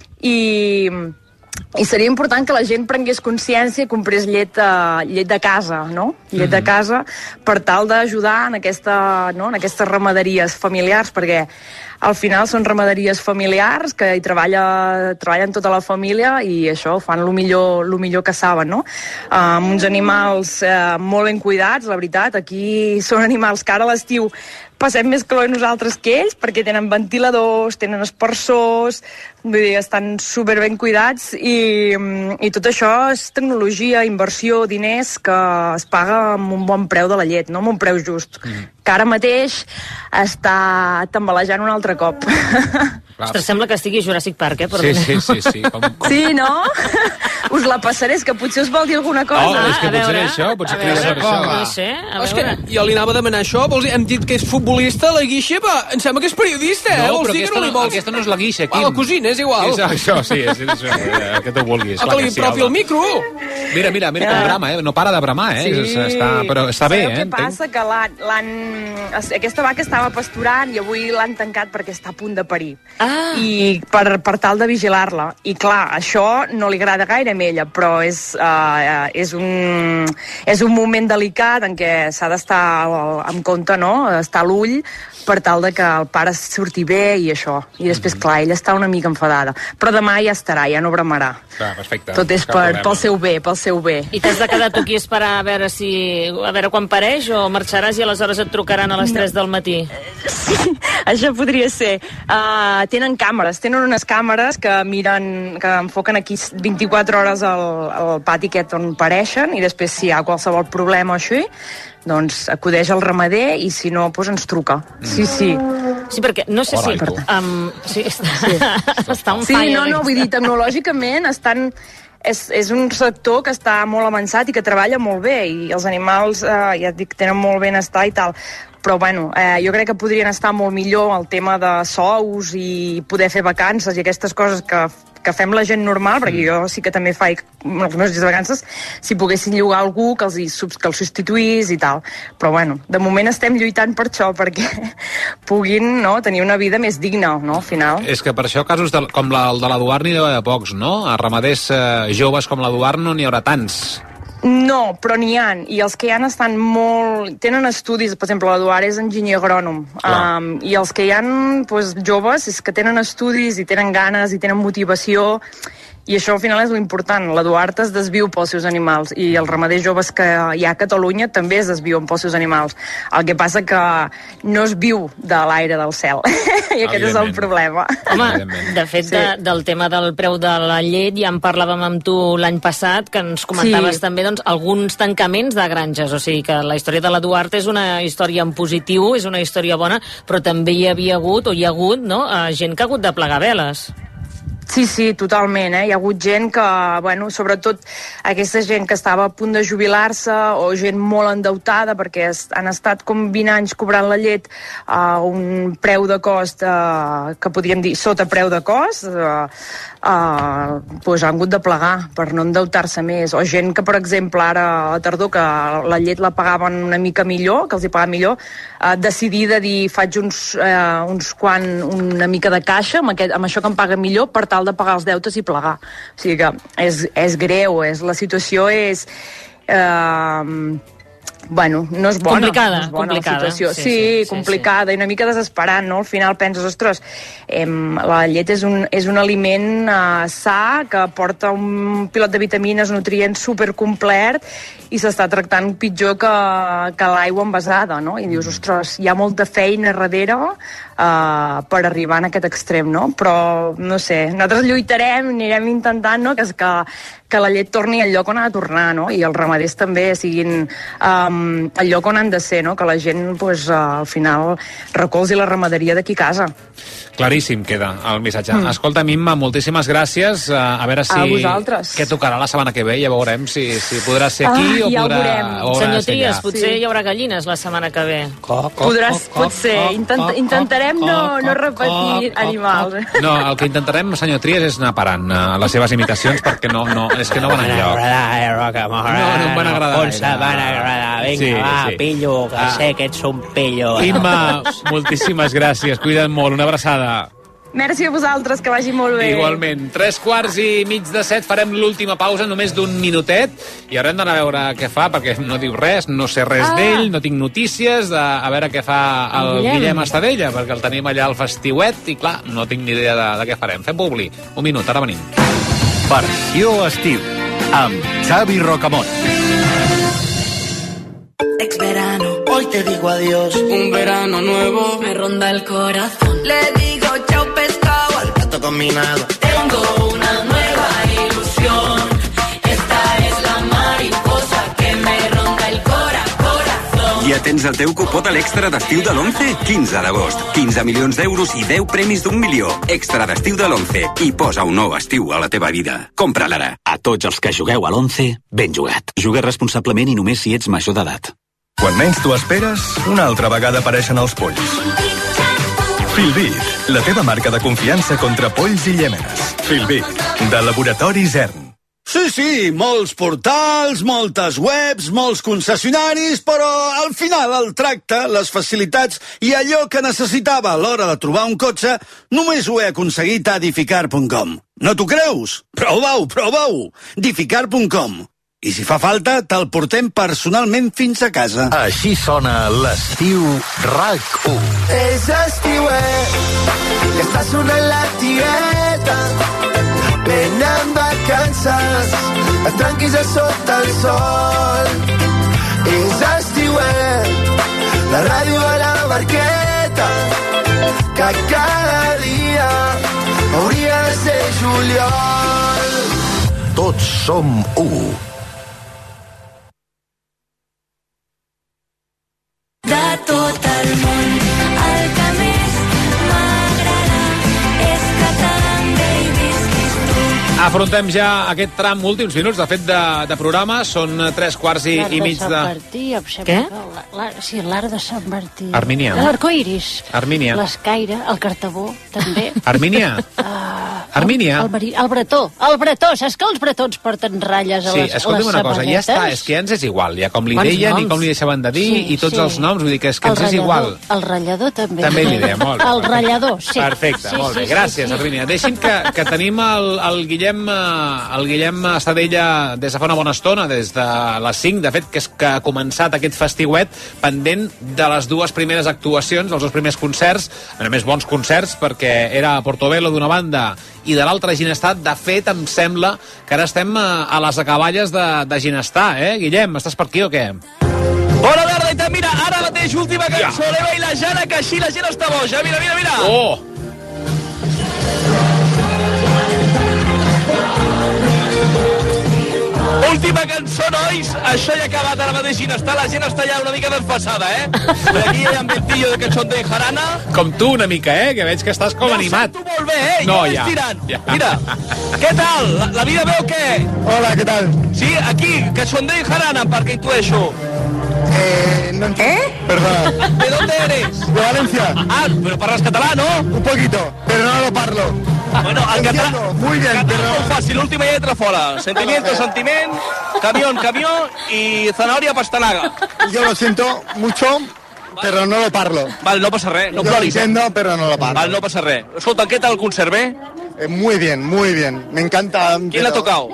i seria important que la gent prengués consciència i comprés llet de casa, no? Llet de casa, per tal d'ajudar en aquestes ramaderies familiars, perquè al final són ramaderies familiars que hi treballen tota la família i això, fan el millor que saben, no? Amb uns animals molt ben cuidats, la veritat. Aquí són animals que ara a l'estiu passem més calor nosaltres que ells, perquè tenen ventiladors, tenen aspersors, vull dir, estan super ben cuidats i tot això és tecnologia, inversió, diners que es paga amb un bon preu de la llet, no amb un preu just, que ara mateix està tambalejant un altre cop. Ostres, sembla que estigui Jurassic Park, Sí. Sí, no? Us la passaré, és que potser us vol dir alguna cosa. És que potser això, potser que no sé, és que jo li anava a demanar això, hem dit que és futbolista, la Guixa, però em sembla que és periodista, No, però aquesta no és la Guixa, Quim. La cosina, és igual. És això, sí, és que tu vulguis. Que li propi el micro. Mira com brama, no para de bramar, però està bé, Què passa? Que aquesta vaca estava pasturant i avui l'han tancat perquè està a punt de parir. I per tal de vigilar-la. I clar, això no li agrada gaire a ella, però és un moment delicat en què s'ha d'estar amb compte, no?, estar a l'ull per tal de que el pare surti bé i això. I després, clar, ella està una mica enfadada. Però demà ja estarà, ja no bramarà. Clar, perfecte. Tot és pel seu bé, pel seu bé. I t'has de quedar tu aquí a esperar a veure quan pareix, o marxaràs i aleshores et trucaran a les 3 del matí? Sí, això podria ser. Tenen unes càmeres que miren, que enfoquen aquí 24 hores al pati aquest on pareixen, i després si hi ha qualsevol problema o així, doncs acudeix al ramader, i si no, doncs ens truca. Sí. Sí, perquè no sé si... Està on falla. No, vull dir, tecnològicament és un sector que està molt avançat i que treballa molt bé, i els animals, ja et dic, tenen molt benestar i tal. Però, bueno, jo crec que podrien estar molt millor el tema de sous i poder fer vacances i aquestes coses que fem la gent normal, perquè jo sí que també faig els meus dies de vacances, si poguessin llogar algú que els substituís i tal. Però, bueno, de moment estem lluitant per això, perquè puguin tenir una vida més digna, no, al final. És que per això casos com el de l'Eduard n'hi deu haver pocs, no? A ramaders joves com l'Eduard no n'hi haurà tants. No, però n'hi ha, i els que hi ha estan molt... Tenen estudis, per exemple, l'Eduard és enginyer agrònom, i els que hi ha joves és que tenen estudis i tenen ganes i tenen motivació, i això al final és l'important. L'Eduard es desviu pels seus animals, i els ramaders joves que hi ha a Catalunya també es desviuen pels seus animals. El que passa que no es viu de l'aire del cel, i aquest és el problema. Home, de fet, del tema del preu de la llet ja en parlàvem amb tu l'any passat, que ens comentaves també alguns tancaments de granges, o sigui que la història de l'Eduard és una història en positiu, és una història bona, però també hi havia hagut, gent que ha hagut de plegar veles. Sí, totalment, Hi ha hagut gent que, sobretot aquesta gent que estava a punt de jubilar-se, o gent molt endeutada, perquè han estat com 20 anys cobrant la llet a un preu de cost que podríem dir sota preu de cost, han hagut de plegar per no endeutar-se més. O gent que, per exemple, ara a la tardor, que la llet la pagaven una mica millor, que els hi pagaven millor, decidir de dir, faig una mica de caixa amb això que em paguen millor, per tal de pagar els deutes i plegar. O sigui que és greu, la situació és... no és bona. Complicada. La situació. Sí, complicada i una mica desesperant, no? Al final penses, ostres, la llet és un aliment sa, que porta un pilot de vitamines, nutrients supercomplet, i s'està tractant pitjor que l'aigua envasada, no? I dius, ostres, hi ha molta feina darrere per arribar en aquest extrem, no? Però, no sé, nosaltres lluitarem, anirem intentant, no?, que la llet torni al lloc on ha de tornar, no? I els ramaders també siguin al lloc on han de ser, no? Que la gent, al final, recolzi la ramaderia d'aquí a casa. Claríssim queda el missatge. Escolta, Mimma, moltíssimes gràcies. A veure si... A vosaltres. Què tocarà la setmana que ve, ja veurem si podrà ser aquí o ja podrà... Senyor Trias, potser hi haurà gallines la setmana que ve. Potser. Intentarem no repetir animals. No, el que intentarem, senyor Trias, és anar parant les seves imitacions, perquè és que no van enlloc. No em van agradar. On se van agradar. Vinga, pillo, que sé que ets un pillo. Imma, moltíssimes gràcies. Cuida't molt. Una abraçada. Merci a vosaltres, que vagi molt bé. Igualment. 6:45 farem l'última pausa, només d'un minutet, i haurem d'anar a veure què fa, perquè no diu res, no sé res d'ell, no tinc notícies, a veure què fa el Guillem Estadella, perquè el tenim allà al festiuet, i clar, no tinc ni idea de què farem. Fem publi. Un minut, ara venim. Versió estiu, amb Xavi Rocamont. Ex verano, hoy te digo adiós. Un verano nuevo me ronda el corazón. Le digo chao pescado al plato combinado. Tengo una nueva ilusión. Esta es la mariposa que me ronda el corazón. Ja tens el teu cupó de l'extra d'estiu de l'11? 15 d'agost. 15 milions d'euros i 10 premis d'1 milió. Extra d'estiu de l'11. I posa un nou estiu a la teva vida. Compra-la ara. A tots els que jugueu a l'11, ben jugat. Juga responsablement i només si ets major d'edat. Quan menys t'ho esperes, una altra vegada apareixen els polls. Filbit, la teva marca de confiança contra polls i llèmenes. Filbit, de Laboratori Zern. Sí, molts portals, moltes webs, molts concessionaris, però al final el tracte, les facilitats i allò que necessitava a l'hora de trobar un cotxe només ho he aconseguit a Dificar.com. No t'ho creus? Prova-ho! Dificar.com. I si fa falta, te'l portem personalment fins a casa. Així sona l'estiu RAC1. És estiuet, ja està sonant la tieta. Ven amb vacances, et tranquis a sota el sol. És estiuet, la ràdio a la barqueta, que cada dia hauria de ser juliol. Tots som u. De tot el món, el que més m'agrada és que també hi visquis tu. Afrontem ja aquest tram, últims minuts, de fet, de programa. Són 3:15 i mig de... Què? Sí, l'art de Sant Martí. Armínia. L'arcoiris. Armínia. L'escaire, el cartabó, també. Armínia. Armínia. El bretó. El bretó. Saps que els bretons porten ratlles a les samarretes? Sí, escolta'm una cosa, ja està, és que ja ens és igual, ja com li deien i com li deixaven de dir, i tots els noms, vull dir que és que ens és igual. El ratllador també. També li deia, molt bé. El ratllador, sí. Perfecte, molt bé, gràcies, Armínia. Deixi'm que tenim el Guillem Estadella des de fa una bona estona, des de les 5, de fet, que ha començat aquest festiuet pendent de les dues primeres actuacions, els dos primers concerts, a més bons concerts, perquè era a Portobelo d'una banda i de l'altra Ginestar. De fet, em sembla que ara estem a les acaballes de Ginestar, Guillem, estàs per aquí o què? Bona tarda, i tant, mira, ara mateix última cançó, l'Eva i la Jana, que així la gent està boja, mira, mira, mira. Oh! Última cançó, nois, això ja ha acabat ara mateix Ginestar, la gent està ja una mica desfasada, Per aquí hi ha un ventillo de cachondeo i jarana. Com tu una mica, que veig que estàs com animat. No, molt bé, No, ja ja. Tirant. Mira, què tal? La vida veu què? Hola, què tal? Sí, aquí, cachondeo y jarana, perquè intueixo. No entiendo. Perdona. ¿De dónde eres? De Valencia. Ah, pero parlas catalán, ¿no? Un poquito, pero no lo parlo. Bueno, el catalán... Muy bien, catalán pero... molt fàcil, última lletra fora. Sentimiento, sentiment, camión, camión y zanahoria, pastanaga. Yo lo siento mucho, pero no lo parlo. Val, no passa res, no Yo lo ploris. entiendo, pero no lo parlo. Val, no passa res. Escolta, què tal el concert, bé? Muy bien, muy bien. Me encanta. ¿Quién le ha tocado?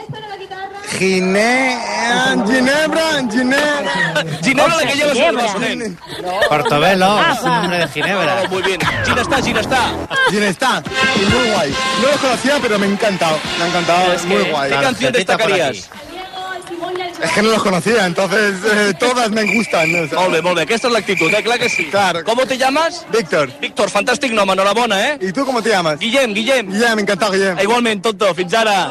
Ginebra. Ginebra, la que llevas el basonet. Portobelo, es un nombre de Ginebra. Muy bien. Ginestar. Ginestar. Y muy guay. No lo conocía, pero me ha encantado. Me ha encantado, es muy guay. ¿Qué canción destacarías? Es que no los conocía, entonces todas me gustan. ¿No? Molt bé, molt bé. Aquesta és l'actitud, clar que sí. Claro. ¿Cómo te llamas? Víctor. Víctor, fantàstic nom, enhorabona, ¿Y tú cómo te llamas? Guillem. Guillem, encantado, Guillem. Igualment, tonto, fins ara.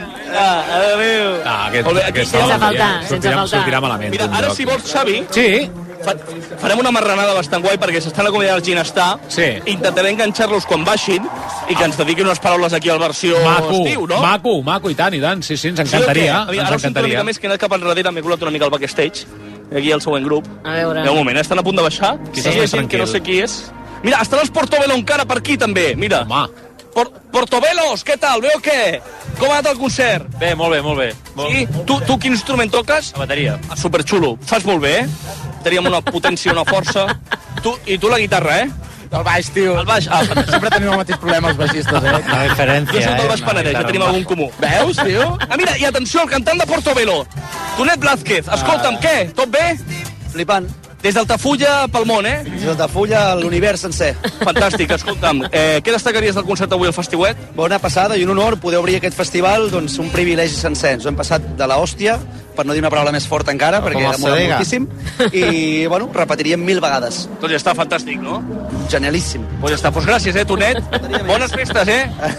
Adéu. Sense faltar. Sortirà malament. Mira, ara si vols, Xavi... Sí. Farem una marranada bastant guai perquè s'estan acomiadant el Ginestar. Sí. Intentaré enganxar-los quan baixin i que ens dediquin unes paraules aquí al versió estiu, no? Maco, i tant, sí, ens encantaria. Sí, ara us sento una mica més que he anat cap enrere, m'he colat una mica al backstage, aquí al següent grup. A veure. Un moment, estan a punt de baixar? Sí, gent que no sé qui és. Mira, estan els Portobelo encara per aquí, també, mira. Home. Portobelos, què tal? Veu què? Com ha anat el concert? Bé, molt bé. Sí? Tu quin instrument toques? La bateria. Superxulo. Fas molt bé, Teníem una potència, una força. I tu la guitarra, El baix, tio. El baix, Sempre tenim el mateix problema els baixistes, La diferència, Jo soc del Baix Penedès, ja tenim algun comú. Veus, tio? Mira, i atenció, el cantant de Portobelo, Tonet Blázquez. Escolta'm, què? Tot bé? Flipant. Des d'Altafulla pel món, Des d'Altafulla l'univers sencer. Fantàstic, escolta'm. Què destacaries del concert avui al Festiuet? Bona passada i un honor poder obrir aquest festival, doncs un privilegi sencer. Ens ho hem passat de la hòstia, per no dir una paraula més forta encara, perquè era molt moltíssim, i, bueno, repetiríem 1000 vegades. Doncs ja està fantàstic, no? Genialíssim. Doncs ja està, doncs gràcies, Tonet. Bones festes,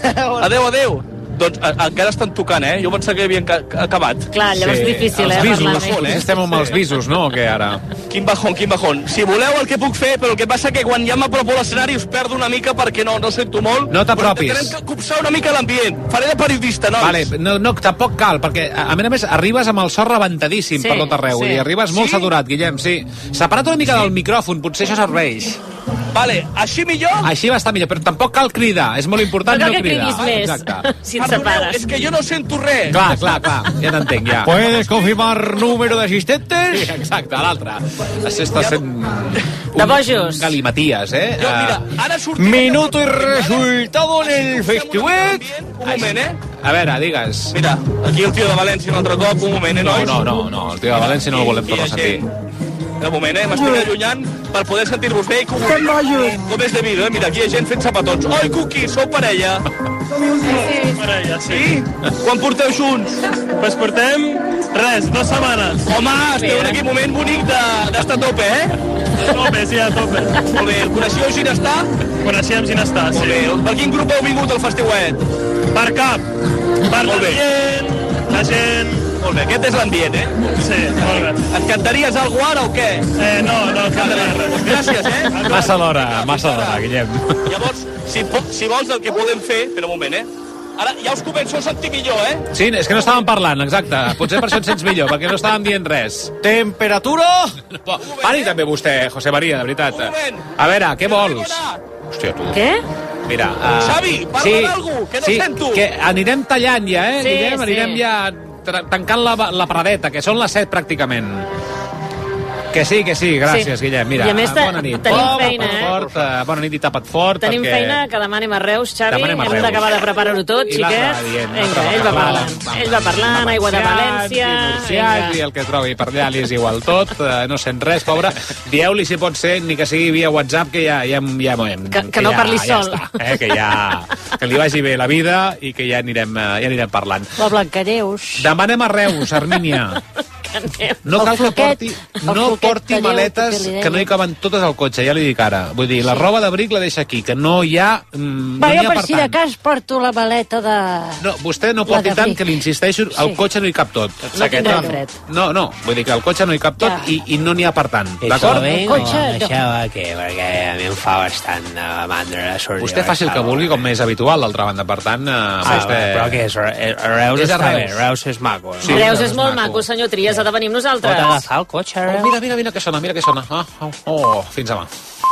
Adéu. Doncs encara estan tocant, Jo pensava que havien acabat. Clar, llavors és difícil, els bisos, parlar més. Estem amb els bisos, no, o què, ara? Quin bajón. Si voleu el que puc fer, però el que passa que quan ja m'apropo a l'escenari us perdo una mica perquè no sento molt. No t'apropis. Però intentarem copsar una mica l'ambient. Faré de periodista, nois. Vale, no, tampoc cal, perquè a més arribes amb el so rebentadíssim per tot arreu, i arribes molt saturat, Guillem, sí. Separa't una mica del micròfon, potser això serveix. Vale, així millor? Així va estar millor, però tampoc cal cridar, és molt important no cridar. No cal que cridis més, si ens separes. És que jo no sento res. Clar, ja t'entenc, ja. ¿Puedes confirmar número de asistentes? Sí, exacte, l'altre. Això està sent... De bojos. Galimaties, Mira, ara sortim... Minuto y resultado en el festiuet. Un moment, A veure, digues. Mira, aquí el tio de València un altre cop, un moment, nois? No, el tio de València no el volem tornar a sentir. Un moment, m'estic allunyant. per poder sentir-vos bé i com és debido, Mira, aquí hi ha gent fent sapatons. Oi, Cuqui, sou parella? Sí. Parella, sí. Quan porteu junts? Pues portem, 2 setmanes. Home, esteu en aquell moment bonic d'estar a tope, A tope, sí, a tope. Molt bé, el coneixeu Ginestar? Coneixem Ginestar, sí. Molt bé, per quin grup heu vingut al festiuet? Per cap. Per l'ambient, la gent... Molt bé, aquest és l'ambient, Sí, molt bé. Et cantaries alguna cosa ara o què? No cantaria res. Gràcies, Massa l'hora, Guillem. Llavors, si vols el que podem fer... Espera un moment, Ara ja us començo a sentir millor, Sí, és que no estàvem parlant, exacte. Potser per això et sents millor, perquè no estàvem dient res. Temperatura? Pari també vostè, José María, de veritat. A veure, què vols? Hòstia, tu. Què? Mira... Xavi, parla d'algú, que no sento. Que anirem tallant ja, Sí, Guillem? Anirem ja tancant la paradeta, que són les 7 pràcticament. Que sí, gràcies, Guillem. Mira, I a més bona nit. tenim feina, Bona nit i tapa't fort. Tenim feina, que demà anem a Reus, Xavi. Hem d'acabar de preparar-ho tot, xiquet. Vinga, ell va parlant, Aigua de València... I el que trobi per allà li és igual tot, no sent res, pobre. Dieu-li, si pot ser, ni que sigui via WhatsApp, que ja movem. Que no parli sol. Que li vagi bé la vida i que ja anirem parlant. La Blancaneus. Demà anem a Reus, Armínia. No cal que porti maletes que no hi caben totes al cotxe, ja li dic ara. Vull dir, la roba d'abric la deixa aquí, que no hi ha per si de cas porto la maleta de... No, vostè no porti tant, que li insisteixo, al cotxe no hi cap tot. No tindrà fred. No, vull dir que al cotxe no hi cap tot i no n'hi ha per tant, d'acord? Deixeu aquí, perquè a mi em fa bastant mandra sortir. Vostè faci el que vulgui, com és habitual, d'altra banda, per tant... Però què és? Reus està bé, Reus és maco. Reus és molt maco, senyor Trias, ha de venir amb nosaltres. Pot agafar el cotxe, Reus? Mira que sona, mira que sona. Fins demà.